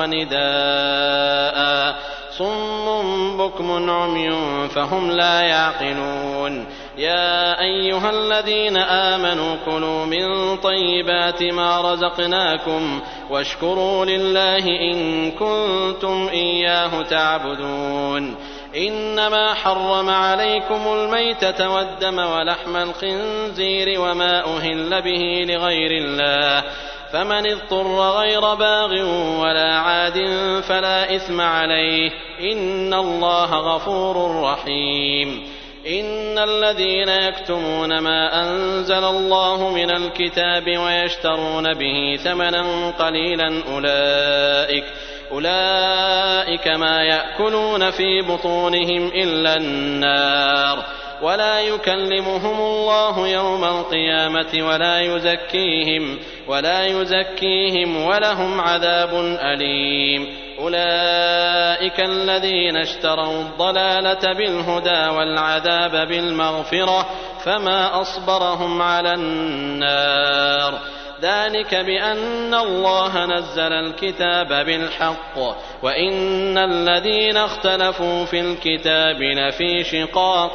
ونداء صم بكم عمي فهم لا يعقلون. يا أيها الذين آمنوا كلوا من طيبات ما رزقناكم واشكروا لله إن كنتم إياه تعبدون. إنما حرم عليكم الميتة والدم ولحم الخنزير وما أهل به لغير الله فمن اضطر غير باغ ولا عاد فلا إثم عليه إن الله غفور رحيم. إن الذين يكتمون ما أنزل الله من الكتاب ويشترون به ثمنا قليلا أولئك أولئك ما يأكلون في بطونهم إلا النار ولا يكلمهم الله يوم القيامة ولا يزكيهم ولا يزكيهم ولهم عذاب أليم. أولئك الذين اشتروا الضلالة بالهدى والعذاب بالمغفرة فما أصبرهم على النار. ذلك بأن الله نزل الكتاب بالحق وإن الذين اختلفوا في الكتاب لفي شقاق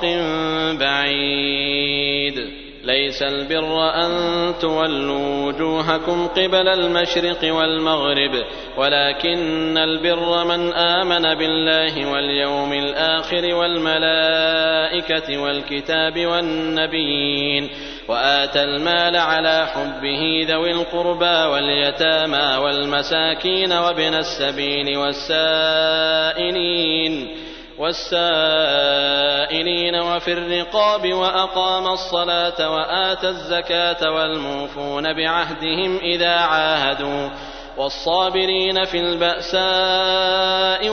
بعيد. ليس البر أن تولوا وجوهكم قبل المشرق والمغرب ولكن البر من آمن بالله واليوم الآخر والملائكة والكتاب والنبيين وآتى المال على حبه ذوي القربى واليتامى والمساكين وابن السبيل والسائلين والسائلين وفي الرقاب وأقام الصلاة وآتى الزكاة والموفون بعهدهم إذا عاهدوا والصابرين في البأساء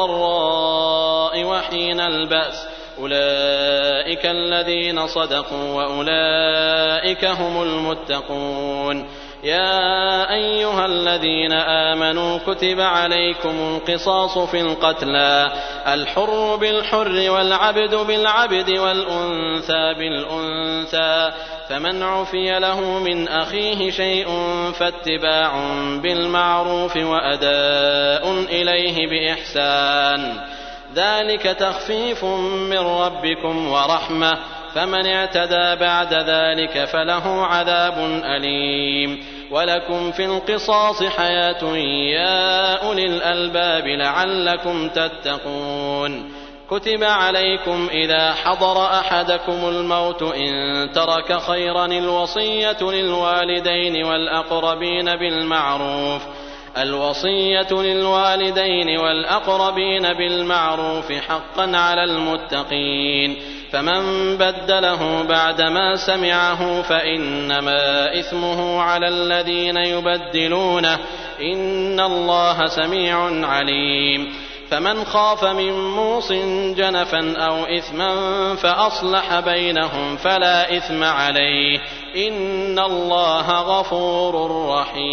والضراء وحين البأس أولئك الذين صدقوا وأولئك هم المتقون. يا أيها الذين آمنوا كتب عليكم القصاص في القتلى الحر بالحر والعبد بالعبد والأنثى بالأنثى فمن عفي له من أخيه شيء فاتباع بالمعروف وأداء إليه بإحسان ذلك تخفيف من ربكم ورحمة فمن اعتدى بعد ذلك فله عذاب أليم. ولكم في القصاص حياة يا أولي الألباب لعلكم تتقون. كتب عليكم إذا حضر أحدكم الموت إن ترك خيرا الوصية للوالدين والأقربين بالمعروف الوصية للوالدين والأقربين بالمعروف حقا على المتقين. فمن بدله بعدما سمعه فإنما إثمه على الذين يبدلونه إن الله سميع عليم. فمن خاف من موص جنفا أو إثما فأصلح بينهم فلا إثم عليه إن الله غفور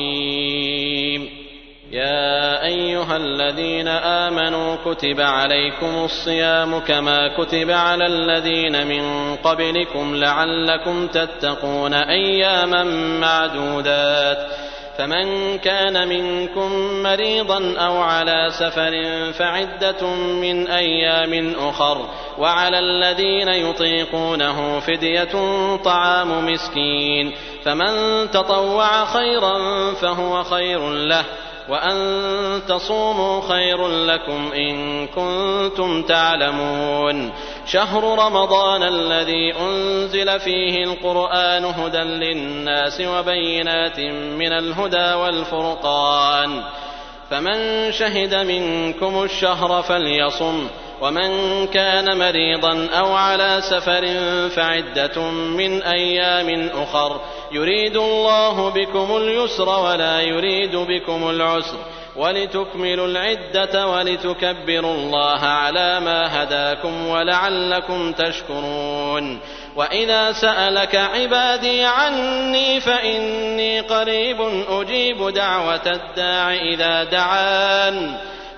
رحيم. يا أيها الذين آمنوا كتب عليكم الصيام كما كتب على الذين من قبلكم لعلكم تتقون أياما معدودات فمن كان منكم مريضا أو على سفر فعدة من أيام أخر وعلى الذين يطيقونه فدية طعام مسكين فمن تطوع خيرا فهو خير له وأن تصوموا خير لكم إن كنتم تعلمون. شهر رمضان الذي أنزل فيه القرآن هدى للناس وبينات من الهدى والفرقان فمن شهد منكم الشهر فليصم ومن كان مريضا أو على سفر فعدة من أيام أخر يريد الله بكم اليسر ولا يريد بكم العسر ولتكملوا العدة ولتكبروا الله على ما هداكم ولعلكم تشكرون. وإذا سألك عبادي عني فإني قريب أجيب دعوة الداع إذا دعان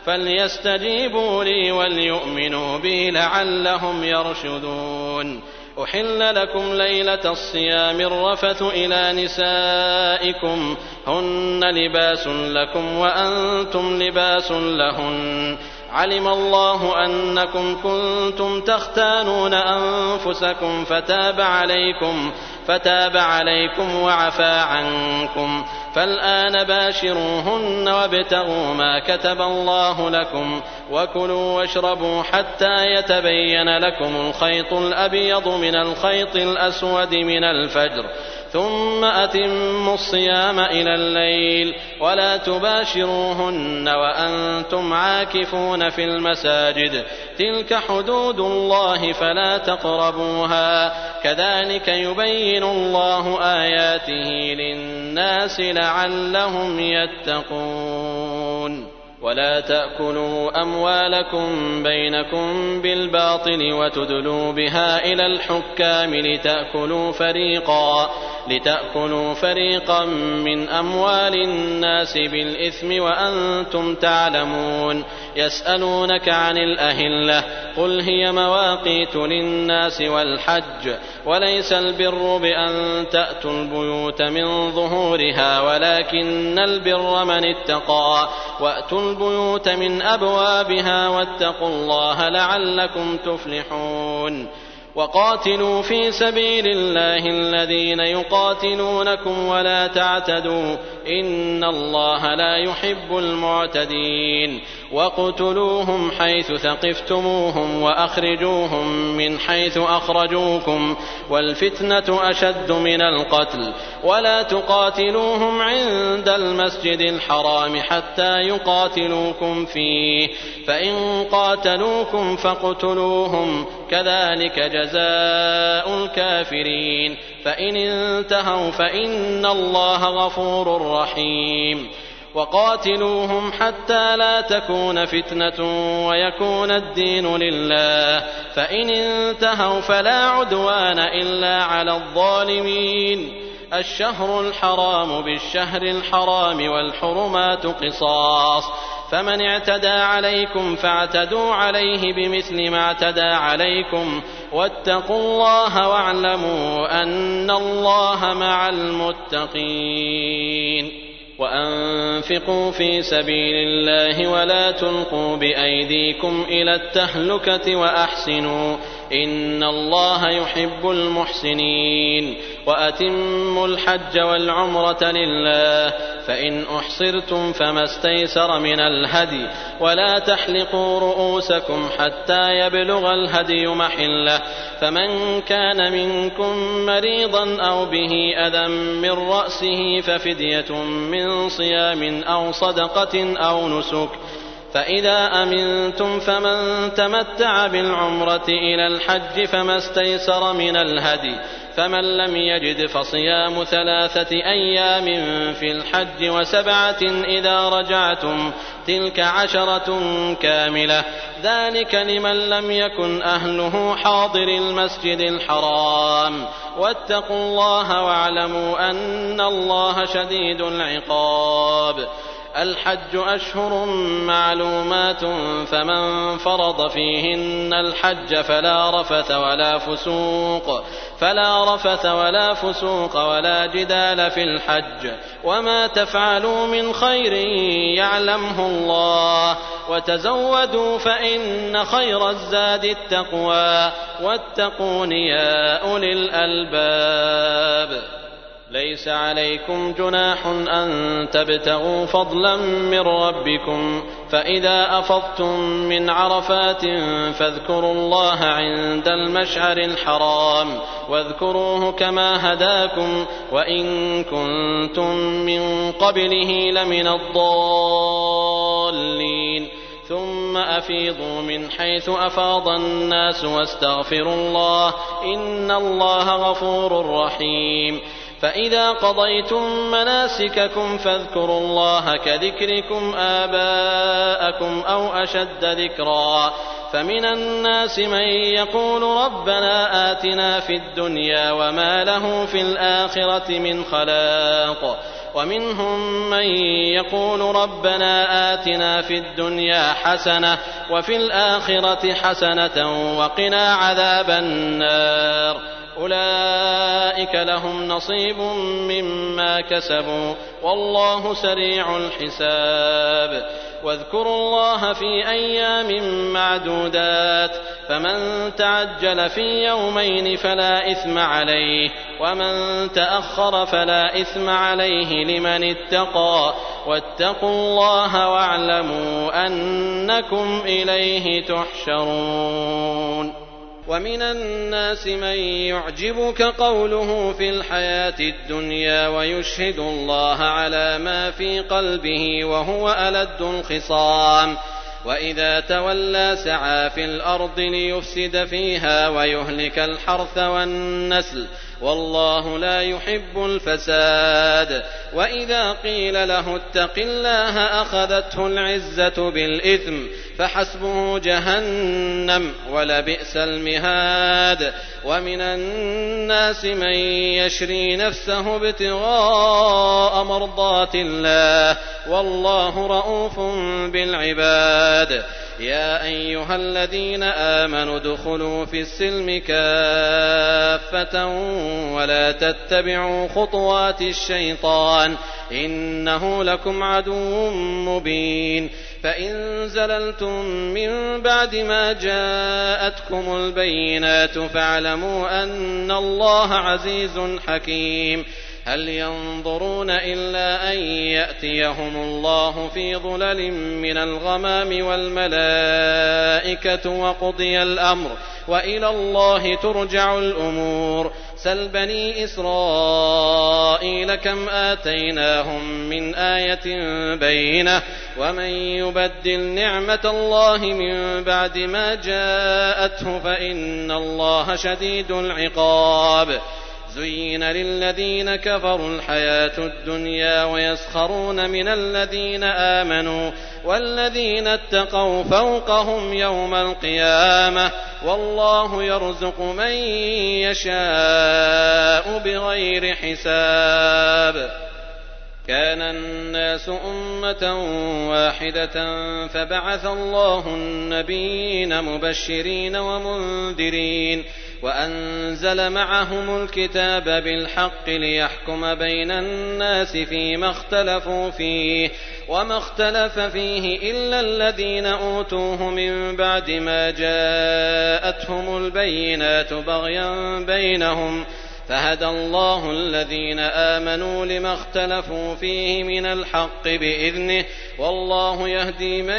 فليستجيبوا لي وليؤمنوا بي لعلهم يرشدون. أحل لكم ليلة الصيام الرفث إلى نسائكم هن لباس لكم وأنتم لباس لهن علم الله أنكم كنتم تختانون أنفسكم فتاب عليكم فتاب عليكم وعفى عنكم فالآن باشروهن وابتغوا ما كتب الله لكم وكلوا واشربوا حتى يتبين لكم الخيط الأبيض من الخيط الأسود من الفجر ثم أتموا الصيام إلى الليل ولا تباشروهن وأنتم عاكفون في المساجد تلك حدود الله فلا تقربوها كذلك يبين الله آياته للناس لعلهم يتقون. ولا تأكلوا أموالكم بينكم بالباطل وتدلوا بها إلى الحكام لتأكلوا فريقا لتأكلوا فريقا من أموال الناس بالإثم وأنتم تعلمون. يسألونك عن الأهلة قل هي مواقيت للناس والحج وليس البر بأن تأتوا البيوت من ظهورها ولكن البر من اتقى وأتوا البيوت من أبوابها واتقوا الله لعلكم تفلحون. وقاتلوا في سبيل الله الذين يقاتلونكم ولا تعتدوا إن الله لا يحب المعتدين. وقتلوهم حيث ثقفتموهم وأخرجوهم من حيث أخرجوكم والفتنة أشد من القتل ولا تقاتلوهم عند المسجد الحرام حتى يقاتلوكم فيه فإن قاتلوكم فاقتلوهم كذلك جزاء الكافرين فإن انتهوا فإن الله غفور رحيم. وقاتلوهم حتى لا تكون فتنة ويكون الدين لله فإن انتهوا فلا عدوان إلا على الظالمين. الشهر الحرام بالشهر الحرام والحرمات قصاص فمن اعتدى عليكم فاعتدوا عليه بمثل ما اعتدى عليكم واتقوا الله واعلموا أن الله مع المتقين. وأنفقوا في سبيل الله ولا تلقوا بأيديكم إلى التهلكة وأحسنوا إن الله يحب المحسنين. وأتموا الحج والعمرة لله فإن أحصرتم فما استيسر من الهدي ولا تحلقوا رؤوسكم حتى يبلغ الهدي محله فمن كان منكم مريضا أو به أذى من رأسه ففدية من صيام أو صدقة أو نسك فإذا أمنتم فمن تمتع بالعمرة إلى الحج فما استيسر من الهدي فمن لم يجد فصيام ثلاثة أيام في الحج وسبعة إذا رجعتم تلك عشرة كاملة ذلك لمن لم يكن أهله حاضر المسجد الحرام واتقوا الله واعلموا أن الله شديد العقاب. الحج أشهر معلومات فمن فرض فيهن الحج فلا رفث ولا فسوق فلا رفث ولا فسوق ولا جدال في الحج وما تفعلوا من خير يعلمه الله وتزودوا فإن خير الزاد التقوى واتقون يا أولي الألباب. ليس عليكم جناح أن تبتغوا فضلا من ربكم فإذا أفضتم من عرفات فاذكروا الله عند المشعر الحرام واذكروه كما هداكم وإن كنتم من قبله لمن الضالين ثم أفيضوا من حيث أفاض الناس واستغفروا الله إن الله غفور رحيم. فإذا قضيتم مناسككم فاذكروا الله كذكركم آباءكم أو أشد ذكرا فمن الناس من يقول ربنا آتنا في الدنيا وما له في الآخرة من خلاق ومنهم من يقول ربنا آتنا في الدنيا حسنة وفي الآخرة حسنة وقنا عذاب النار أولئك لهم نصيب مما كسبوا والله سريع الحساب. واذكروا الله في أيام معدودات فمن تعجل في يومين فلا إثم عليه ومن تأخر فلا إثم عليه لمن اتقى واتقوا الله واعلموا أنكم إليه تحشرون. ومن الناس من يعجبك قوله في الحياة الدنيا ويشهد الله على ما في قلبه وهو ألد الخصام وإذا تولى سعى في الأرض ليفسد فيها ويهلك الحرث والنسل والله لا يحب الفساد. وإذا قيل له اتق الله أخذته العزة بالإثم فحسبه جهنم ولبئس المهاد. ومن الناس من يشري نفسه ابتغاء مرضات الله والله رؤوف بالعباد. يا أيها الذين آمنوا ادخلوا في السلم كافة ولا تتبعوا خطوات الشيطان إنه لكم عدو مبين. فإن زللتم من بعد ما جاءتكم البينات فاعلموا أن الله عزيز حكيم. هل ينظرون إلا أن يأتيهم الله في ظلل من الغمام والملائكة وقضي الأمر وإلى الله ترجع الأمور. سل بني إسرائيل كم آتيناهم من آية بينة ومن يبدل نعمة الله من بعد ما جاءته فإن الله شديد العقاب. زين للذين كفروا الحياة الدنيا ويسخرون من الذين آمنوا والذين اتقوا فوقهم يوم القيامة والله يرزق من يشاء بغير حساب. كان الناس أمة واحدة فبعث الله النبيين مبشرين ومنذرين وأنزل معهم الكتاب بالحق ليحكم بين الناس فيما اختلفوا فيه وما اختلف فيه إلا الذين أوتوه من بعد ما جاءتهم البينات بغيا بينهم فهدى الله الذين آمنوا لما اختلفوا فيه من الحق بإذنه والله يهدي من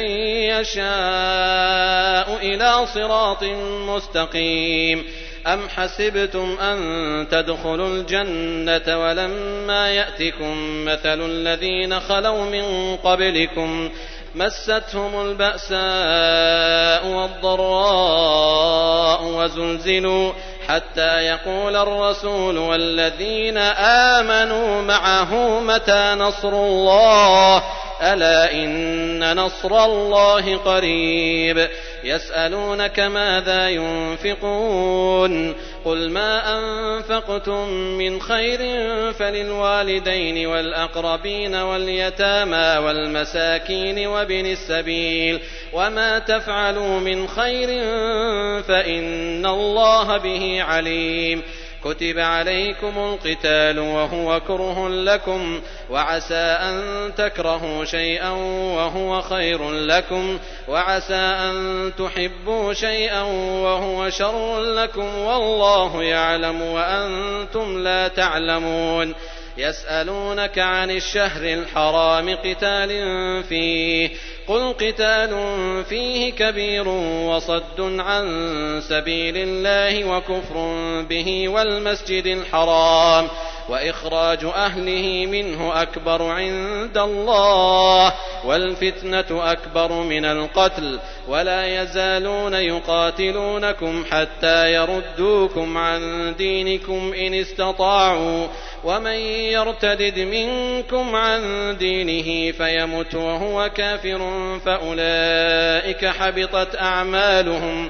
يشاء إلى صراط مستقيم. أم حسبتم أن تدخلوا الجنة ولما يأتكم مثل الذين خلوا من قبلكم مستهم البأساء والضراء وزلزلوا حتى يقول الرسول والذين آمنوا معه متى نصر الله ألا إن نصر الله قريب. يسألونك ماذا ينفقون قل ما أنفقتم من خير فللوالدين والأقربين واليتامى والمساكين وابن السبيل وما تفعلوا من خير فإن الله به عليم. كتب عليكم القتال وهو كره لكم وعسى أن تكرهوا شيئا وهو خير لكم وعسى أن تحبوا شيئا وهو شر لكم والله يعلم وأنتم لا تعلمون. يسألونك عن الشهر الحرام قتال فيه قل قتال فيه كبير وصد عن سبيل الله وكفر به والمسجد الحرام وإخراج أهله منه أكبر عند الله والفتنة أكبر من القتل ولا يزالون يقاتلونكم حتى يردوكم عن دينكم إن استطاعوا ومن يرتدد منكم عن دينه فيمت وهو كافر فأولئك حبطت أعمالهم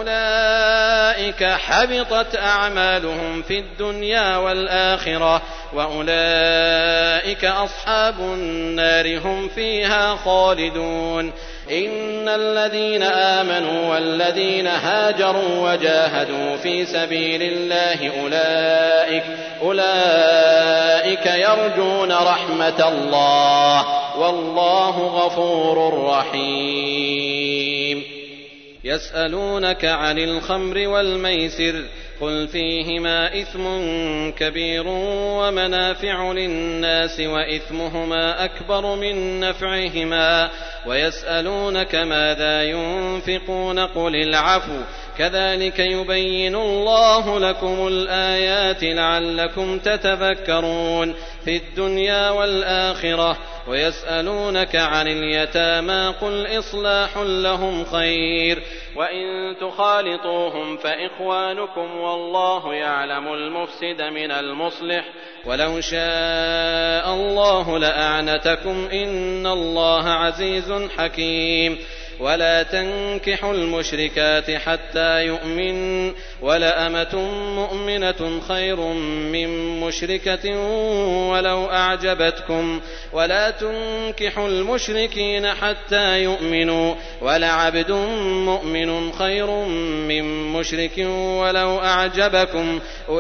فأولئك حبطت أعمالهم في الدنيا والآخرة وأولئك أصحاب النار هم فيها خالدون. إن الذين آمنوا والذين هاجروا وجاهدوا في سبيل الله أولئك, أولئك يرجون رحمة الله والله غفور رحيم. يسألونك عن الخمر والميسر قل فيهما إثم كبير ومنافع للناس وإثمهما أكبر من نفعهما ويسألونك ماذا ينفقون قل العفو كذلك يبين الله لكم الآيات لعلكم تتذكرون في الدنيا والآخرة. ويسألونك عن اليتامى قل إصلاح لهم خير وإن تخالطوهم فإخوانكم والله يعلم المفسد من المصلح ولو شاء الله لأعنتكم إن الله عزيز حكيم. ولا تنكحوا المشركات حتى يؤمن ولأمة مؤمنة خير من مشركة ولو أعجبتكم ولا تنكحوا المشركين حتى يؤمنوا ولعبد مؤمن خير من مشرك ولو أعجبكم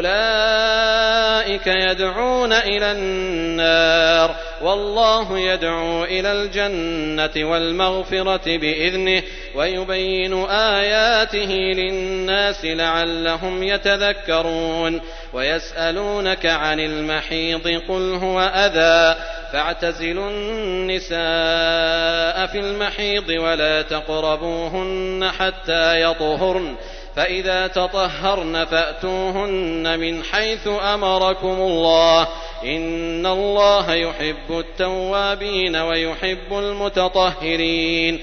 أولئك يدعون إلى النار والله يدعو إلى الجنة والمغفرة بإذنه ويبين آياته للناس لعلهم يتذكرون. ويسألونك عن المحيض قل هو أذى فاعتزلوا النساء في المحيض ولا تقربوهن حتى يطهرن فإذا تطهرن فأتوهن من حيث أمركم الله إن الله يحب التوابين ويحب المتطهرين.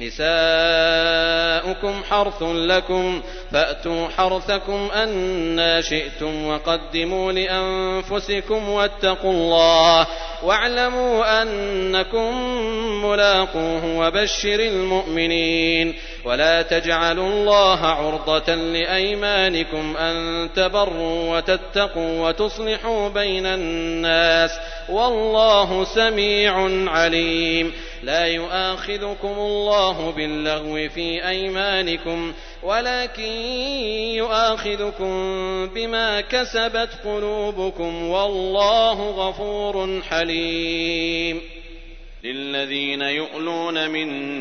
نساؤكم حرث لكم فأتوا حرثكم أنى شئتم وقدموا لأنفسكم واتقوا الله واعلموا أنكم ملاقوه وبشر المؤمنين. ولا تجعلوا الله عرضة لأيمانكم أن تبروا وتتقوا وتصلحوا بين الناس والله سميع عليم. لا يؤاخذكم الله باللغو في أيمانكم ولكن يؤاخذكم بما كسبت قلوبكم والله غفور حليم. للذين يؤلون من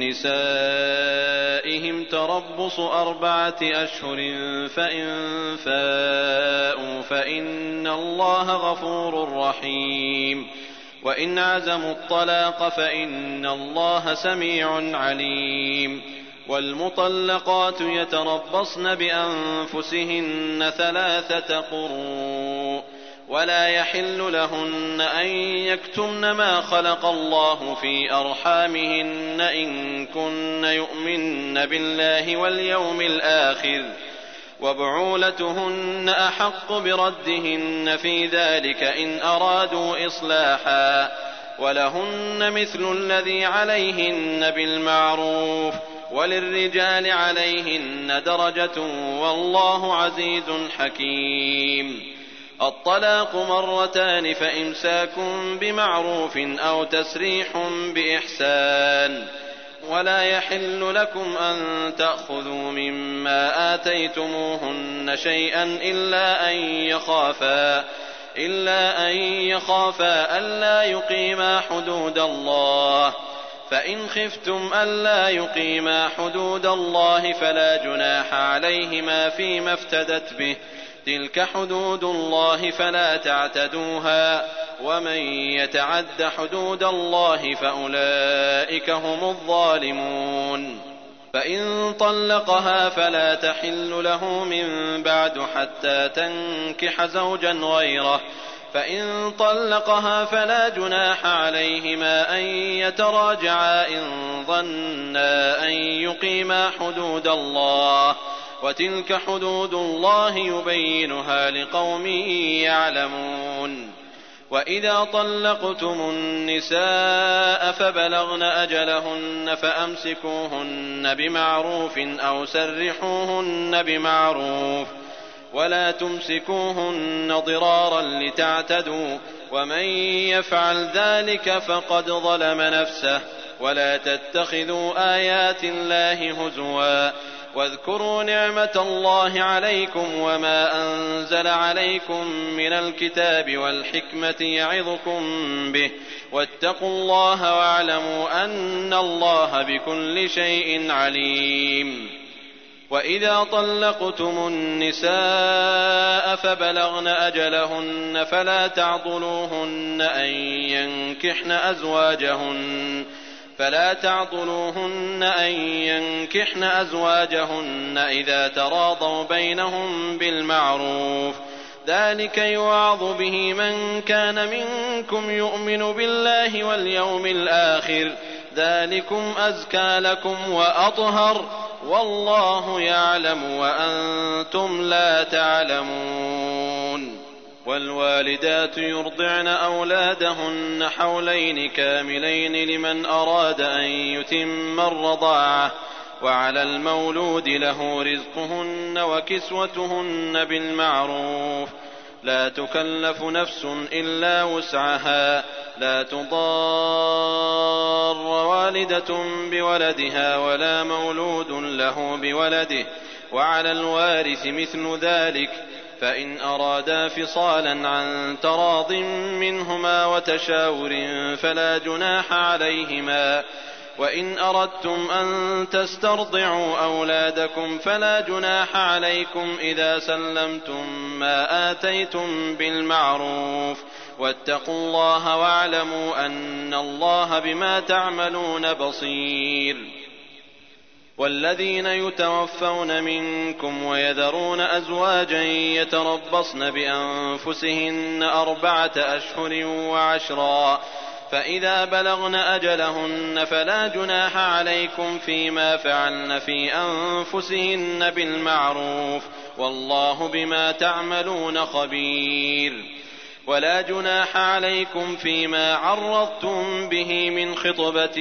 نسائهم تربص أربعة أشهر فإن فاءوا فإن الله غفور رحيم. وإن عزموا الطلاق فإن الله سميع عليم. والمطلقات يتربصن بأنفسهن ثلاثة قروء ولا يحل لهن أن يكتمن ما خلق الله في أرحامهن إن كن يؤمن بالله واليوم الآخر وبعولتهن أحق بردهن في ذلك إن أرادوا إصلاحا ولهن مثل الذي عليهن بالمعروف وللرجال عليهن درجة والله عزيز حكيم. الطلاق مرتان فإمساك بمعروف أو تسريح بإحسان. ولا يحل لكم أن تأخذوا مما آتيتموهن شيئا إلا أن يخافا إلا أن يخافا ألا يقيما حدود الله فإن خفتم ألا يقيما حدود الله فلا جناح عليهما فيما افتدت به تلك حدود الله فلا تعتدوها ومن يتعد حدود الله فأولئك هم الظالمون. فإن طلقها فلا تحل له من بعد حتى تنكح زوجا غيره فإن طلقها فلا جناح عليهما أن يتراجعا إن ظنا أن يقيما حدود الله وتلك حدود الله يبينها لقوم يعلمون. وإذا طلقتم النساء فبلغن أجلهن فأمسكوهن بمعروف أو سرحوهن بمعروف ولا تمسكوهن ضرارا لتعتدوا ومن يفعل ذلك فقد ظلم نفسه. ولا تتخذوا آيات الله هزوا واذكروا نعمة الله عليكم وما أنزل عليكم من الكتاب والحكمة يعظكم به واتقوا الله واعلموا أن الله بكل شيء عليم. وإذا طلقتم النساء فبلغن أجلهن فلا تعضلوهن أن ينكحن أزواجهن فلا تعضلوهن أن ينكحن أزواجهن إذا تراضوا بينهم بالمعروف ذلك يوعظ به من كان منكم يؤمن بالله واليوم الآخر ذلكم أزكى لكم وأطهر والله يعلم وأنتم لا تعلمون. والوالدات يرضعن أولادهن حولين كاملين لمن أراد أن يتم الرضاعة وعلى المولود له رزقهن وكسوتهن بالمعروف لا تكلف نفس إلا وسعها لا تضار والدة بولدها ولا مولود له بولده وعلى الوارث مثل ذلك فإن أرادا فصالا عن تراض منهما وتشاور فلا جناح عليهما. وإن أردتم أن تسترضعوا أولادكم فلا جناح عليكم إذا سلمتم ما آتيتم بالمعروف واتقوا الله واعلموا أن الله بما تعملون بصير. والذين يتوفون منكم ويذرون أزواجا يتربصن بأنفسهن أربعة أشهر وعشرا فإذا بلغن أجلهن فلا جناح عليكم فيما فعلن في أنفسهن بالمعروف والله بما تعملون خبير. ولا جناح عليكم فيما عرضتم به من خطبة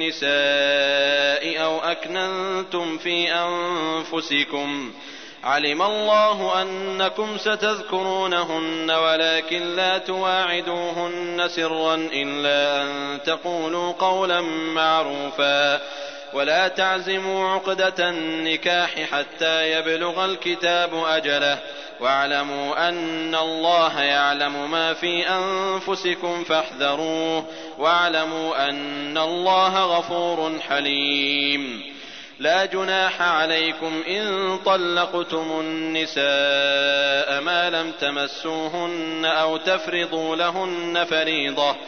النساء أو أكننتم في أنفسكم علم الله أنكم ستذكرونهن ولكن لا تواعدوهن سرا إلا أن تقولوا قولا معروفا ولا تعزموا عقدة النكاح حتى يبلغ الكتاب أجله واعلموا أن الله يعلم ما في أنفسكم فاحذروه واعلموا أن الله غفور حليم. لا جناح عليكم إن طلقتم النساء ما لم تمسوهن أو تفرضوا لهن فريضة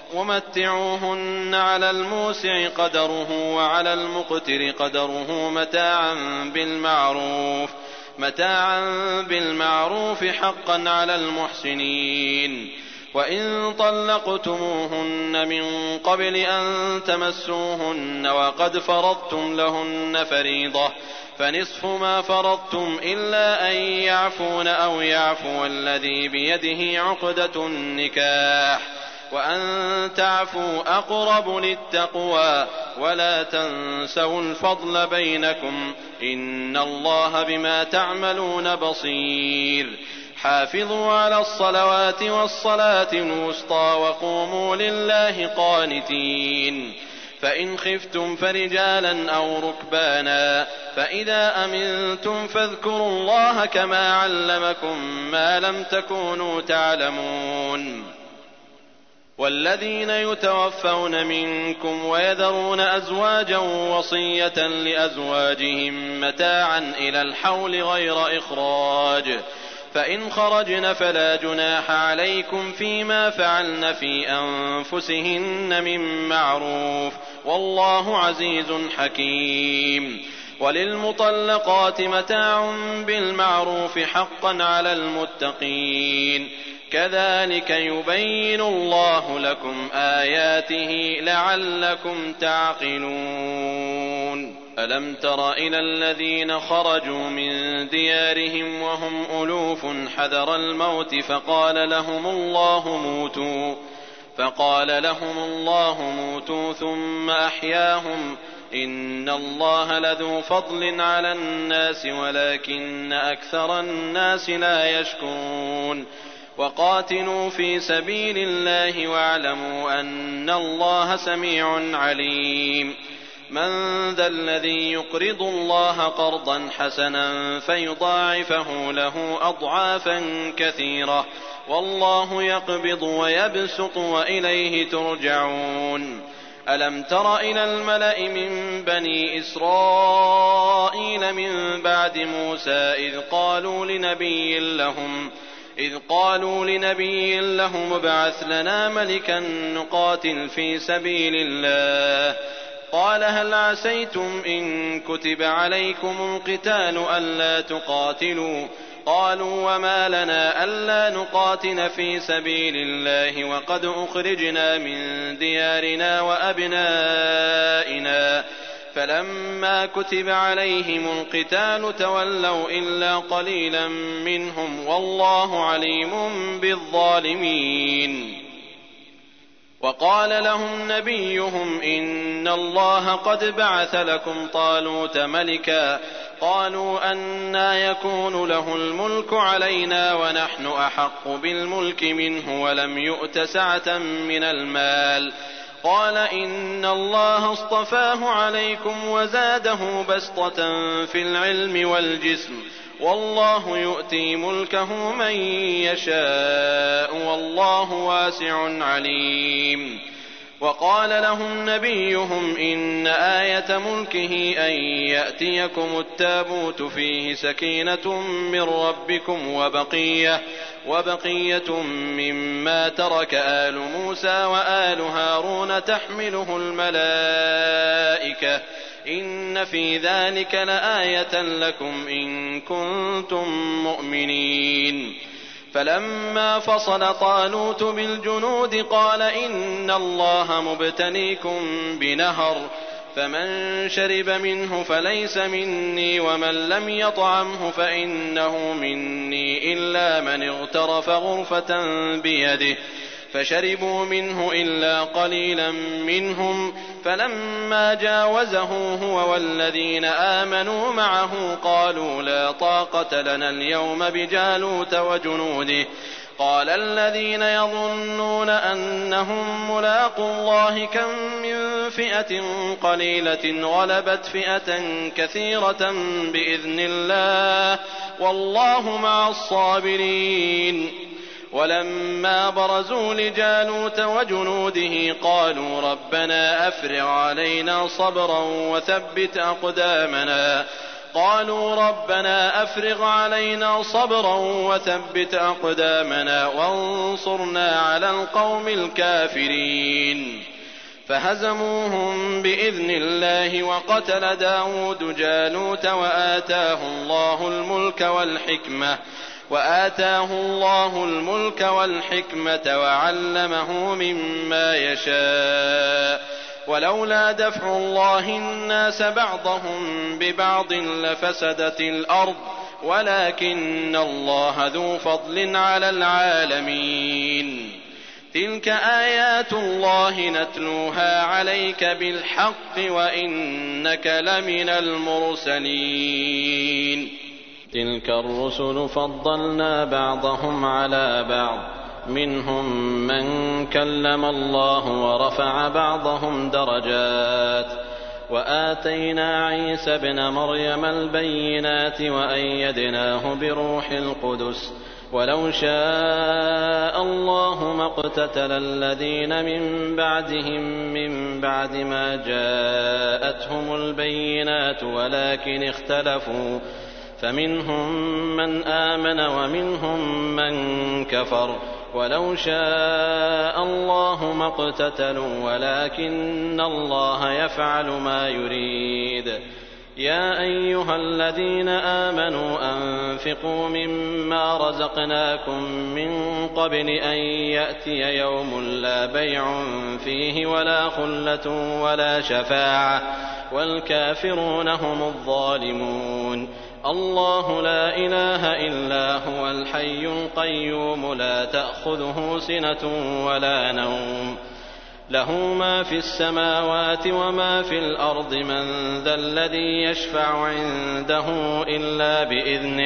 ومتعوهن على الموسع قدره وعلى المقتر قدره متاعا بالمعروف متاعا بالمعروف حقا على المحسنين. وإن طلقتموهن من قبل أن تمسوهن وقد فرضتم لهن فريضة فنصف ما فرضتم إلا أن يعفون أو يعفو الذي بيده عقدة النكاح وأن تعفوا أقرب للتقوى ولا تنسوا الفضل بينكم إن الله بما تعملون بصير. حافظوا على الصلوات والصلاة الوسطى وقوموا لله قانتين. فإن خفتم فرجالا أو ركبانا فإذا أمنتم فاذكروا الله كما علمكم ما لم تكونوا تعلمون. والذين يتوفون منكم ويذرون أزواجا وصية لأزواجهم متاعا إلى الحول غير إخراج فإن خرجن فلا جناح عليكم فيما فعلن في أنفسهن من معروف والله عزيز حكيم. وللمطلقات متاع بالمعروف حقا على المتقين كذلك يبين الله لكم آياته لعلكم تعقلون. ألم تر إلى الذين خرجوا من ديارهم وهم ألوف حذر الموت فقال لهم الله موتوا فقال لهم الله موتوا ثم أحياهم إن الله لذو فضل على الناس ولكن أكثر الناس لا يشكرون. وقاتلوا في سبيل الله واعلموا أن الله سميع عليم. من ذا الذي يقرض الله قرضا حسنا فيضاعفه له أضعافا كثيرة والله يقبض ويبسط وإليه ترجعون. ألم تر إلى الملأ من بني إسرائيل من بعد موسى إذ قالوا لنبي لهم إذ قالوا لنبي لهم ابعث لنا ملكا نقاتل في سبيل الله قال هل عسيتم إن كتب عليكم القتال ألا تقاتلوا قالوا وما لنا ألا نقاتل في سبيل الله وقد أخرجنا من ديارنا وأبنائنا فلما كتب عليهم القتال تولوا إلا قليلا منهم والله عليم بالظالمين. وقال لهم نبيهم إن الله قد بعث لكم طالوت ملكا قالوا أنى يكون له الملك علينا ونحن أحق بالملك منه ولم يؤت سعة من المال قال إن الله اصطفاه عليكم وزاده بسطة في العلم والجسم والله يؤتي ملكه من يشاء والله واسع عليم. وقال لهم نبيهم إن آية ملكه أن يأتيكم التابوت فيه سكينة من ربكم وبقية, وبقية مما ترك آل موسى وآل هارون تحمله الملائكة إن في ذلك لآية لكم إن كنتم مؤمنين. فلما فصل طالوت بالجنود قال إن الله مبتليكم بنهر فمن شرب منه فليس مني ومن لم يطعمه فإنه مني إلا من اغترف غرفة بيده فشربوا منه إلا قليلا منهم فلما جاوزه هو والذين آمنوا معه قالوا لا طاقة لنا اليوم بجالوت وجنوده قال الذين يظنون أنهم ملاقوا الله كم من فئة قليلة غلبت فئة كثيرة بإذن الله والله مع الصابرين. ولما برزوا لجالوت وجنوده قالوا ربنا أفرغ علينا صبرا وثبت أقدامنا قالوا ربنا أفرغ علينا صبرا وثبت أقدامنا وانصرنا على القوم الكافرين. فهزموهم بإذن الله وقتل داود جالوت وآتاه الله الملك والحكمة وآتاه الله الملك والحكمة وعلمه مما يشاء ولولا دفع الله الناس بعضهم ببعض لفسدت الأرض ولكن الله ذو فضل على العالمين. تلك آيات الله نتلوها عليك بالحق وإنك لمن المرسلين. تلك الرسل فضلنا بعضهم على بعض منهم من كلم الله ورفع بعضهم درجات وآتينا عيسى ابن مريم البينات وأيدناه بروح القدس ولو شاء الله ما اقتتل الذين من بعدهم من بعد ما جاءتهم البينات ولكن اختلفوا فمنهم من آمن ومنهم من كفر ولو شاء الله ما اقتتلوا ولكن الله يفعل ما يريد. يا أيها الذين آمنوا أنفقوا مما رزقناكم من قبل أن يأتي يوم لا بيع فيه ولا خلة ولا شفاعة والكافرون هم الظالمون. الله لا إله إلا هو الحي القيوم لا تأخذه سنة ولا نوم له ما في السماوات وما في الأرض من ذا الذي يشفع عنده إلا بإذنه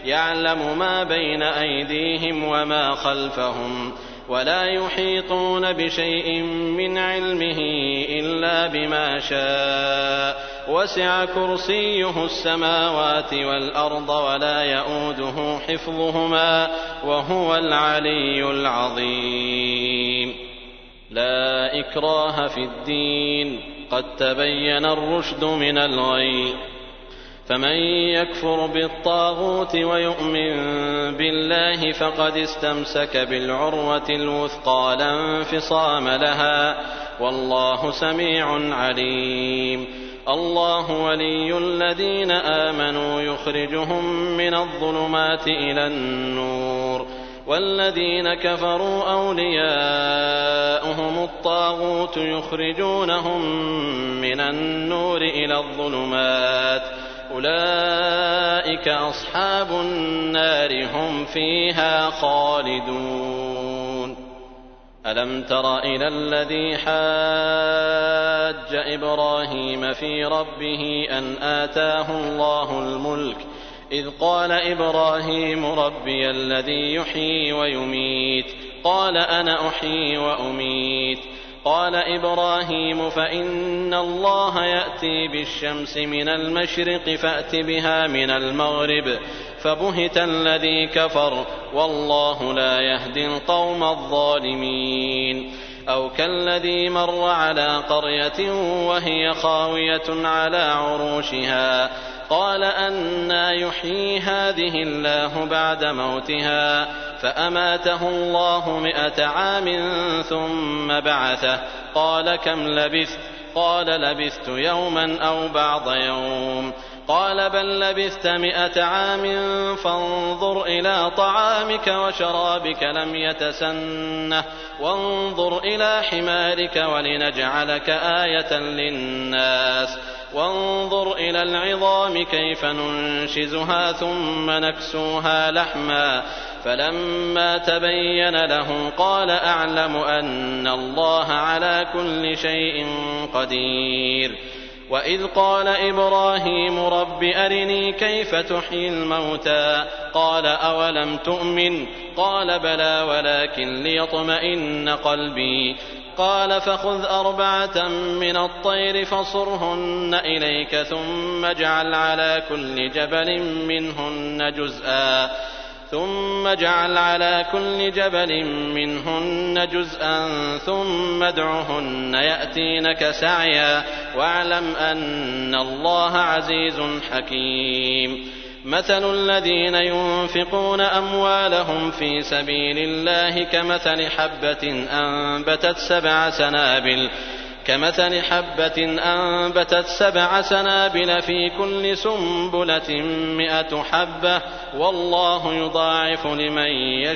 يعلم ما بين أيديهم وما خلفهم ولا يحيطون بشيء من علمه إلا بما شاء وسع كرسيه السماوات والأرض ولا يئوده حفظهما وهو العلي العظيم. لا إكراه في الدين قد تبين الرشد من الغي فمن يكفر بالطاغوت ويؤمن بالله فقد استمسك بالعروة الوثقى لا انفصام لها والله سميع عليم. الله ولي الذين آمنوا يخرجهم من الظلمات إلى النور والذين كفروا أولياؤهم الطاغوت يخرجونهم من النور إلى الظلمات أولئك أصحاب النار هم فيها خالدون. ألم تر إلى الذي حاج إبراهيم في ربه أن آتاه الله الملك إذ قال إبراهيم ربي الذي يحيي ويميت قال أنا أحيي وأميت قال إبراهيم فإن الله يأتي بالشمس من المشرق فأت بها من المغرب فبهت الذي كفر والله لا يهدي القوم الظالمين. أو كالذي مر على قرية وهي خاوية على عروشها قال أنى يحيي هذه الله بعد موتها فأماته الله مئة عام ثم بعثه قال كم لبثت قال لبثت يوما أو بعض يوم قال بل لبثت مئة عام فانظر إلى طعامك وشرابك لم يتسنه وانظر إلى حمارك ولنجعلك آية للناس وانظر إلى العظام كيف ننشزها ثم نكسوها لحما فلما تبين له قال أعلم أن الله على كل شيء قدير. وإذ قال إبراهيم رب أرني كيف تحيي الموتى قال أولم تؤمن قال بلى ولكن ليطمئن قلبي قال فخذ أربعة من الطير فصرهن إليك ثم اجعل على كل جبل منهن جزءا ثم اجعل على كل جبل منهن جزءا ثم ادعهن يأتينك سعيا واعلم أن الله عزيز حكيم. مثل الذين ينفقون أموالهم في سبيل الله كمثل حبة أنبتت سبع سنابل كمثل حبة أنبتت سبع سنابل في كل سنبلة مئة حبة والله يضاعف لمن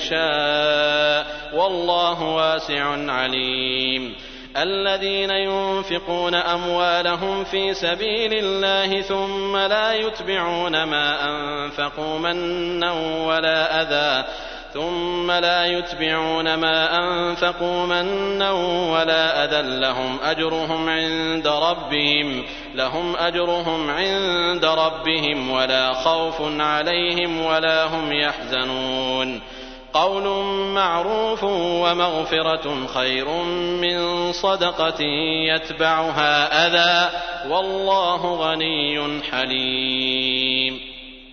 يشاء والله واسع عليم. الذين ينفقون أموالهم في سبيل الله ثم لا يتبعون ما أنفقوا منا ولا أذى ثم لا يتبعون ما أنفقوا منا ولا أذى لهم أجرهم عند ربهم لهم أجرهم عند ربهم ولا خوف عليهم ولا هم يحزنون. قول معروف ومغفرة خير من صدقة يتبعها أذى والله غني حليم.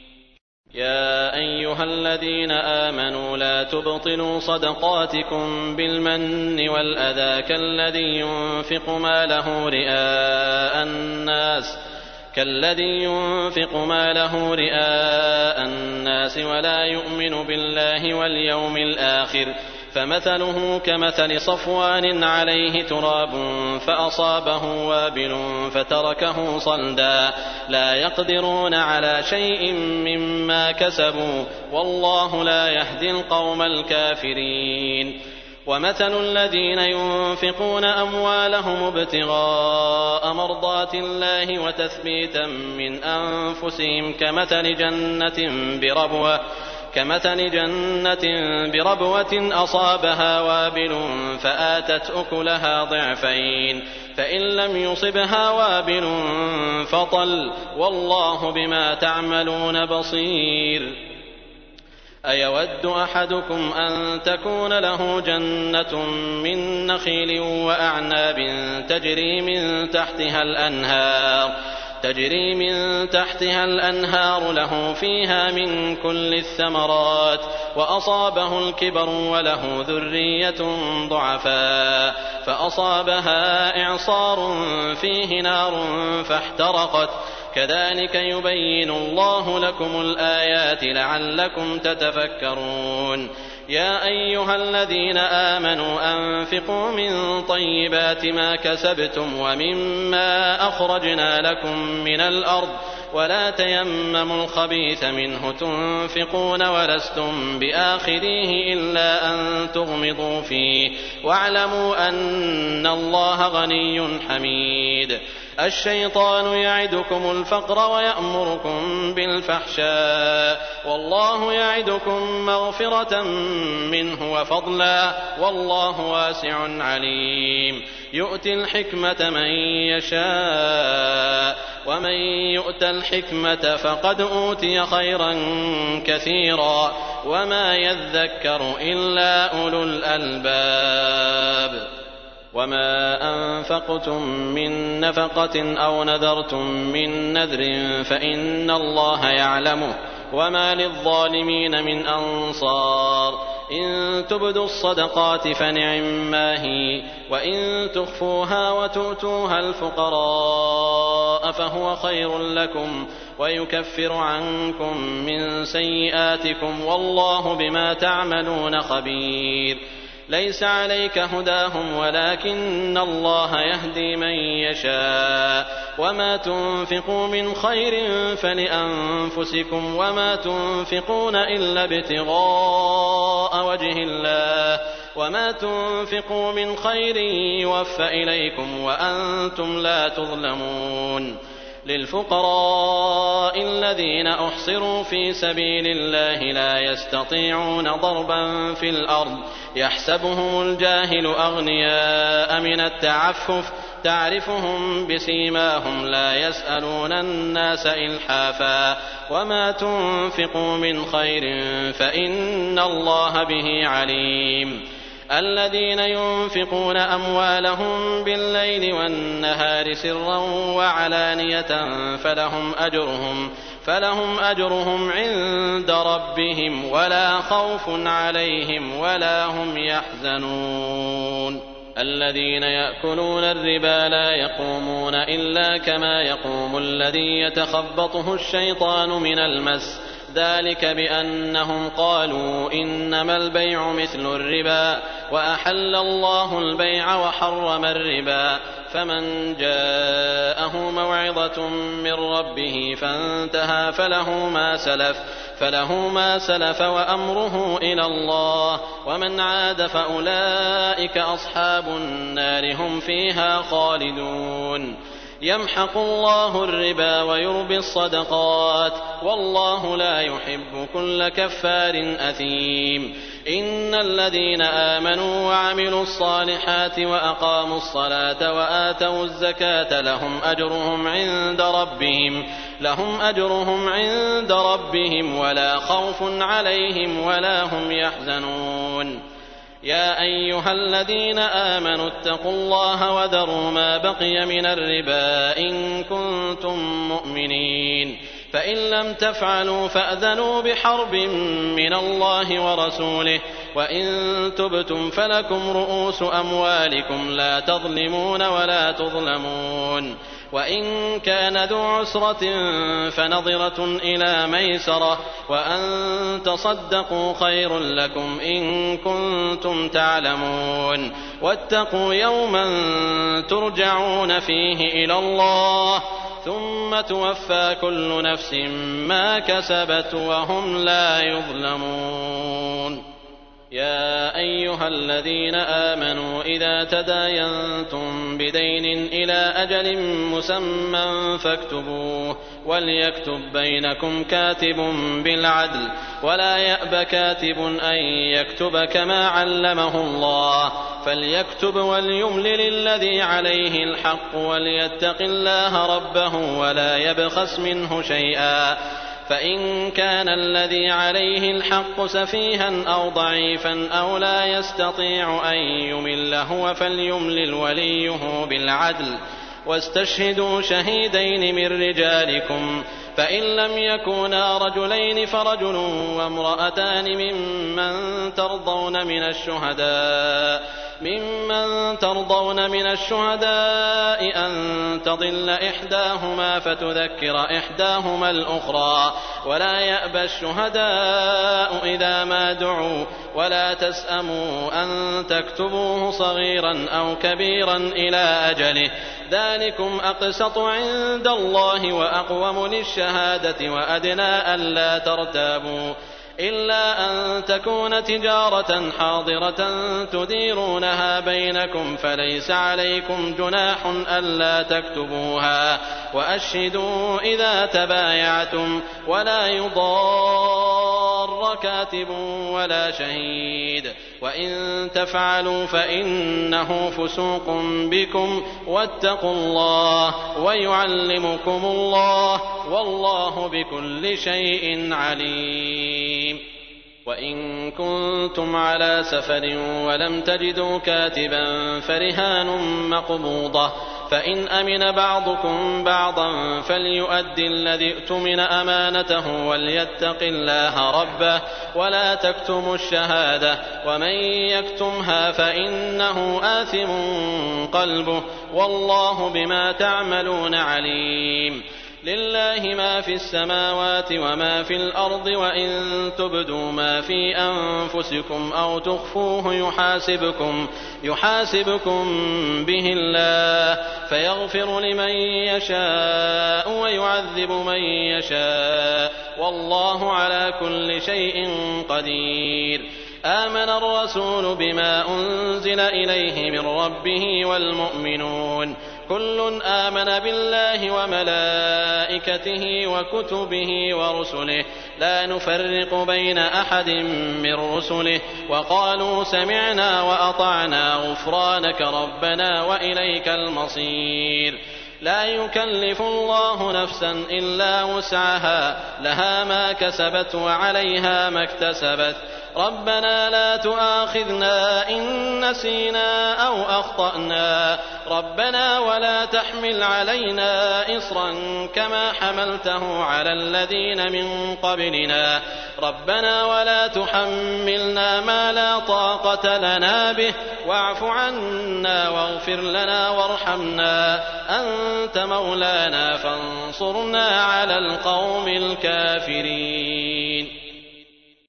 يا أيها الذين آمنوا لا تبطلوا صدقاتكم بالمن والأذى كالذي ينفق ماله رئاء الناس كالذي ينفق ماله رئاء الناس ولا يؤمن بالله واليوم الآخر فمثله كمثل صفوان عليه تراب فأصابه وابل فتركه صلدا لا يقدرون على شيء مما كسبوا والله لا يهدي القوم الكافرين. ومثل الذين ينفقون أموالهم ابتغاء مرضات الله وتثبيتا من أنفسهم كمثل جنة بربوة كمثل جنة بربوة أصابها وابل فآتت أكلها ضعفين فإن لم يصبها وابل فطل والله بما تعملون بصير. أيود أحدكم أن تكون له جنة من نخيل وأعناب تجري من تحتها الأنهار تجري من تحتها الأنهار له فيها من كل الثمرات وأصابه الكبر وله ذرية ضعفاء فأصابها إعصار فيه نار فاحترقت كذلك يبين الله لكم الآيات لعلكم تتفكرون يا أيها الذين آمنوا أنفقوا من طيبات ما كسبتم ومما أخرجنا لكم من الأرض ولا تيمموا الخبيث منه تنفقون ولستم بآخذيه إلا أن تغمضوا فيه واعلموا أن الله غني حميد الشيطان يعدكم الفقر ويأمركم بالفحشاء والله يعدكم مغفرة منه وفضلا والله واسع عليم يؤتي الحكمة من يشاء ومن يؤت الحكمة فقد أوتي خيرا كثيرا وما يذكر إلا أولو الألباب وما أنفقتم من نفقة أو نذرتم من نذر فإن الله يعلمه وما للظالمين من أنصار إن تبدوا الصدقات فنعما هي وإن تخفوها وتؤتوها الفقراء فهو خير لكم ويكفر عنكم من سيئاتكم والله بما تعملون خبير ليس عليك هداهم ولكن الله يهدي من يشاء وما تنفقوا من خير فلأنفسكم وما تنفقون إلا ابتغاء وجه الله وما تنفقوا من خير يوفى إليكم وأنتم لا تظلمون للفقراء الذين أحصروا في سبيل الله لا يستطيعون ضربا في الأرض يحسبهم الجاهل أغنياء من التعفف تعرفهم بسيماهم لا يسألون الناس إلحافا وما تنفقوا من خير فإن الله به عليم الذين ينفقون أموالهم بالليل والنهار سرا وعلانية فلهم أجرهم فلهم أجرهم عند ربهم ولا خوف عليهم ولا هم يحزنون الذين يأكلون الربا لا يقومون إلا كما يقوم الذي يتخبطه الشيطان من المس ذلك بأنهم قالوا إنما البيع مثل الربا وأحل الله البيع وحرم الربا فمن جاءه موعظة من ربه فانتهى فله ما سلف فله ما سلف وأمره إلى الله ومن عاد فأولئك أصحاب النار هم فيها خالدون يمحق الله الربا ويربي الصدقات والله لا يحب كل كفار أثيم إن الذين آمنوا وعملوا الصالحات وأقاموا الصلاة وآتوا الزكاة لهم أجرهم عند ربهم لهم أجرهم عند ربهم ولا خوف عليهم ولا هم يحزنون يا أيها الذين آمنوا اتقوا الله وذروا ما بقي من الربا إن كنتم مؤمنين فإن لم تفعلوا فأذنوا بحرب من الله ورسوله وإن تبتم فلكم رؤوس أموالكم لا تظلمون ولا تظلمون وإن كان ذو عسرة فنظرة إلى ميسرة وأن تصدقوا خير لكم إن كنتم تعلمون واتقوا يوما ترجعون فيه إلى الله ثم توفى كل نفس ما كسبت وهم لا يظلمون يا أيها الذين آمنوا إذا تداينتم بدين إلى أجل مسمى فاكتبوه وليكتب بينكم كاتب بالعدل ولا يأب كاتب أن يكتب كما علمه الله فليكتب وليملل الذي عليه الحق وليتق الله ربه ولا يبخس منه شيئا فإن كان الذي عليه الحق سفيها أو ضعيفا أو لا يستطيع أن يمل هو فليملل وليه بالعدل واستشهدوا شهيدين من رجالكم فإن لم يكونا رجلين فرجل وامرأتان ممن ترضون من الشهداء ممن ترضون من الشهداء أن تضل إحداهما فتذكر إحداهما الأخرى ولا يأبى الشهداء إذا ما دعوا ولا تسأموا أن تكتبوه صغيرا أو كبيرا إلى أجله ذلكم أقسط عند الله وأقوم للشهادة وأدنى ألا ترتابوا إلا أن تكون تجارة حاضرة تديرونها بينكم فليس عليكم جناح ألا تكتبوها وأشهدوا إذا تبايعتم ولا يضار كاتب ولا شهيد وإن تفعلوا فإنه فسوق بكم واتقوا الله ويعلمكم الله والله بكل شيء عليم. وإن كنتم على سفر ولم تجدوا كاتبا فرهان مقبوضة فإن أمن بعضكم بعضا فليؤد الذي اؤتمن أمانته وليتق الله ربه ولا تكتموا الشهادة ومن يكتمها فإنه آثم قلبه والله بما تعملون عليم. لله ما في السماوات وما في الأرض وإن تبدوا ما في أنفسكم أو تخفوه يحاسبكم, يحاسبكم به الله فيغفر لمن يشاء ويعذب من يشاء والله على كل شيء قدير. آمن الرسول بما أنزل إليه من ربه والمؤمنون كل آمن بالله وملائكته وكتبه ورسله لا نفرق بين أحد من رسله وقالوا سمعنا وأطعنا غفرانك ربنا وإليك المصير. لا يكلف الله نفسا إلا وسعها لها ما كسبت وعليها ما اكتسبت ربنا لا تؤاخذنا إن نسينا أو أخطأنا ربنا ولا تحمل علينا إصرا كما حملته على الذين من قبلنا ربنا ولا تحملنا ما لا طاقة لنا به واعف عنا واغفر لنا وارحمنا أنت مولانا فانصرنا على القوم الكافرين.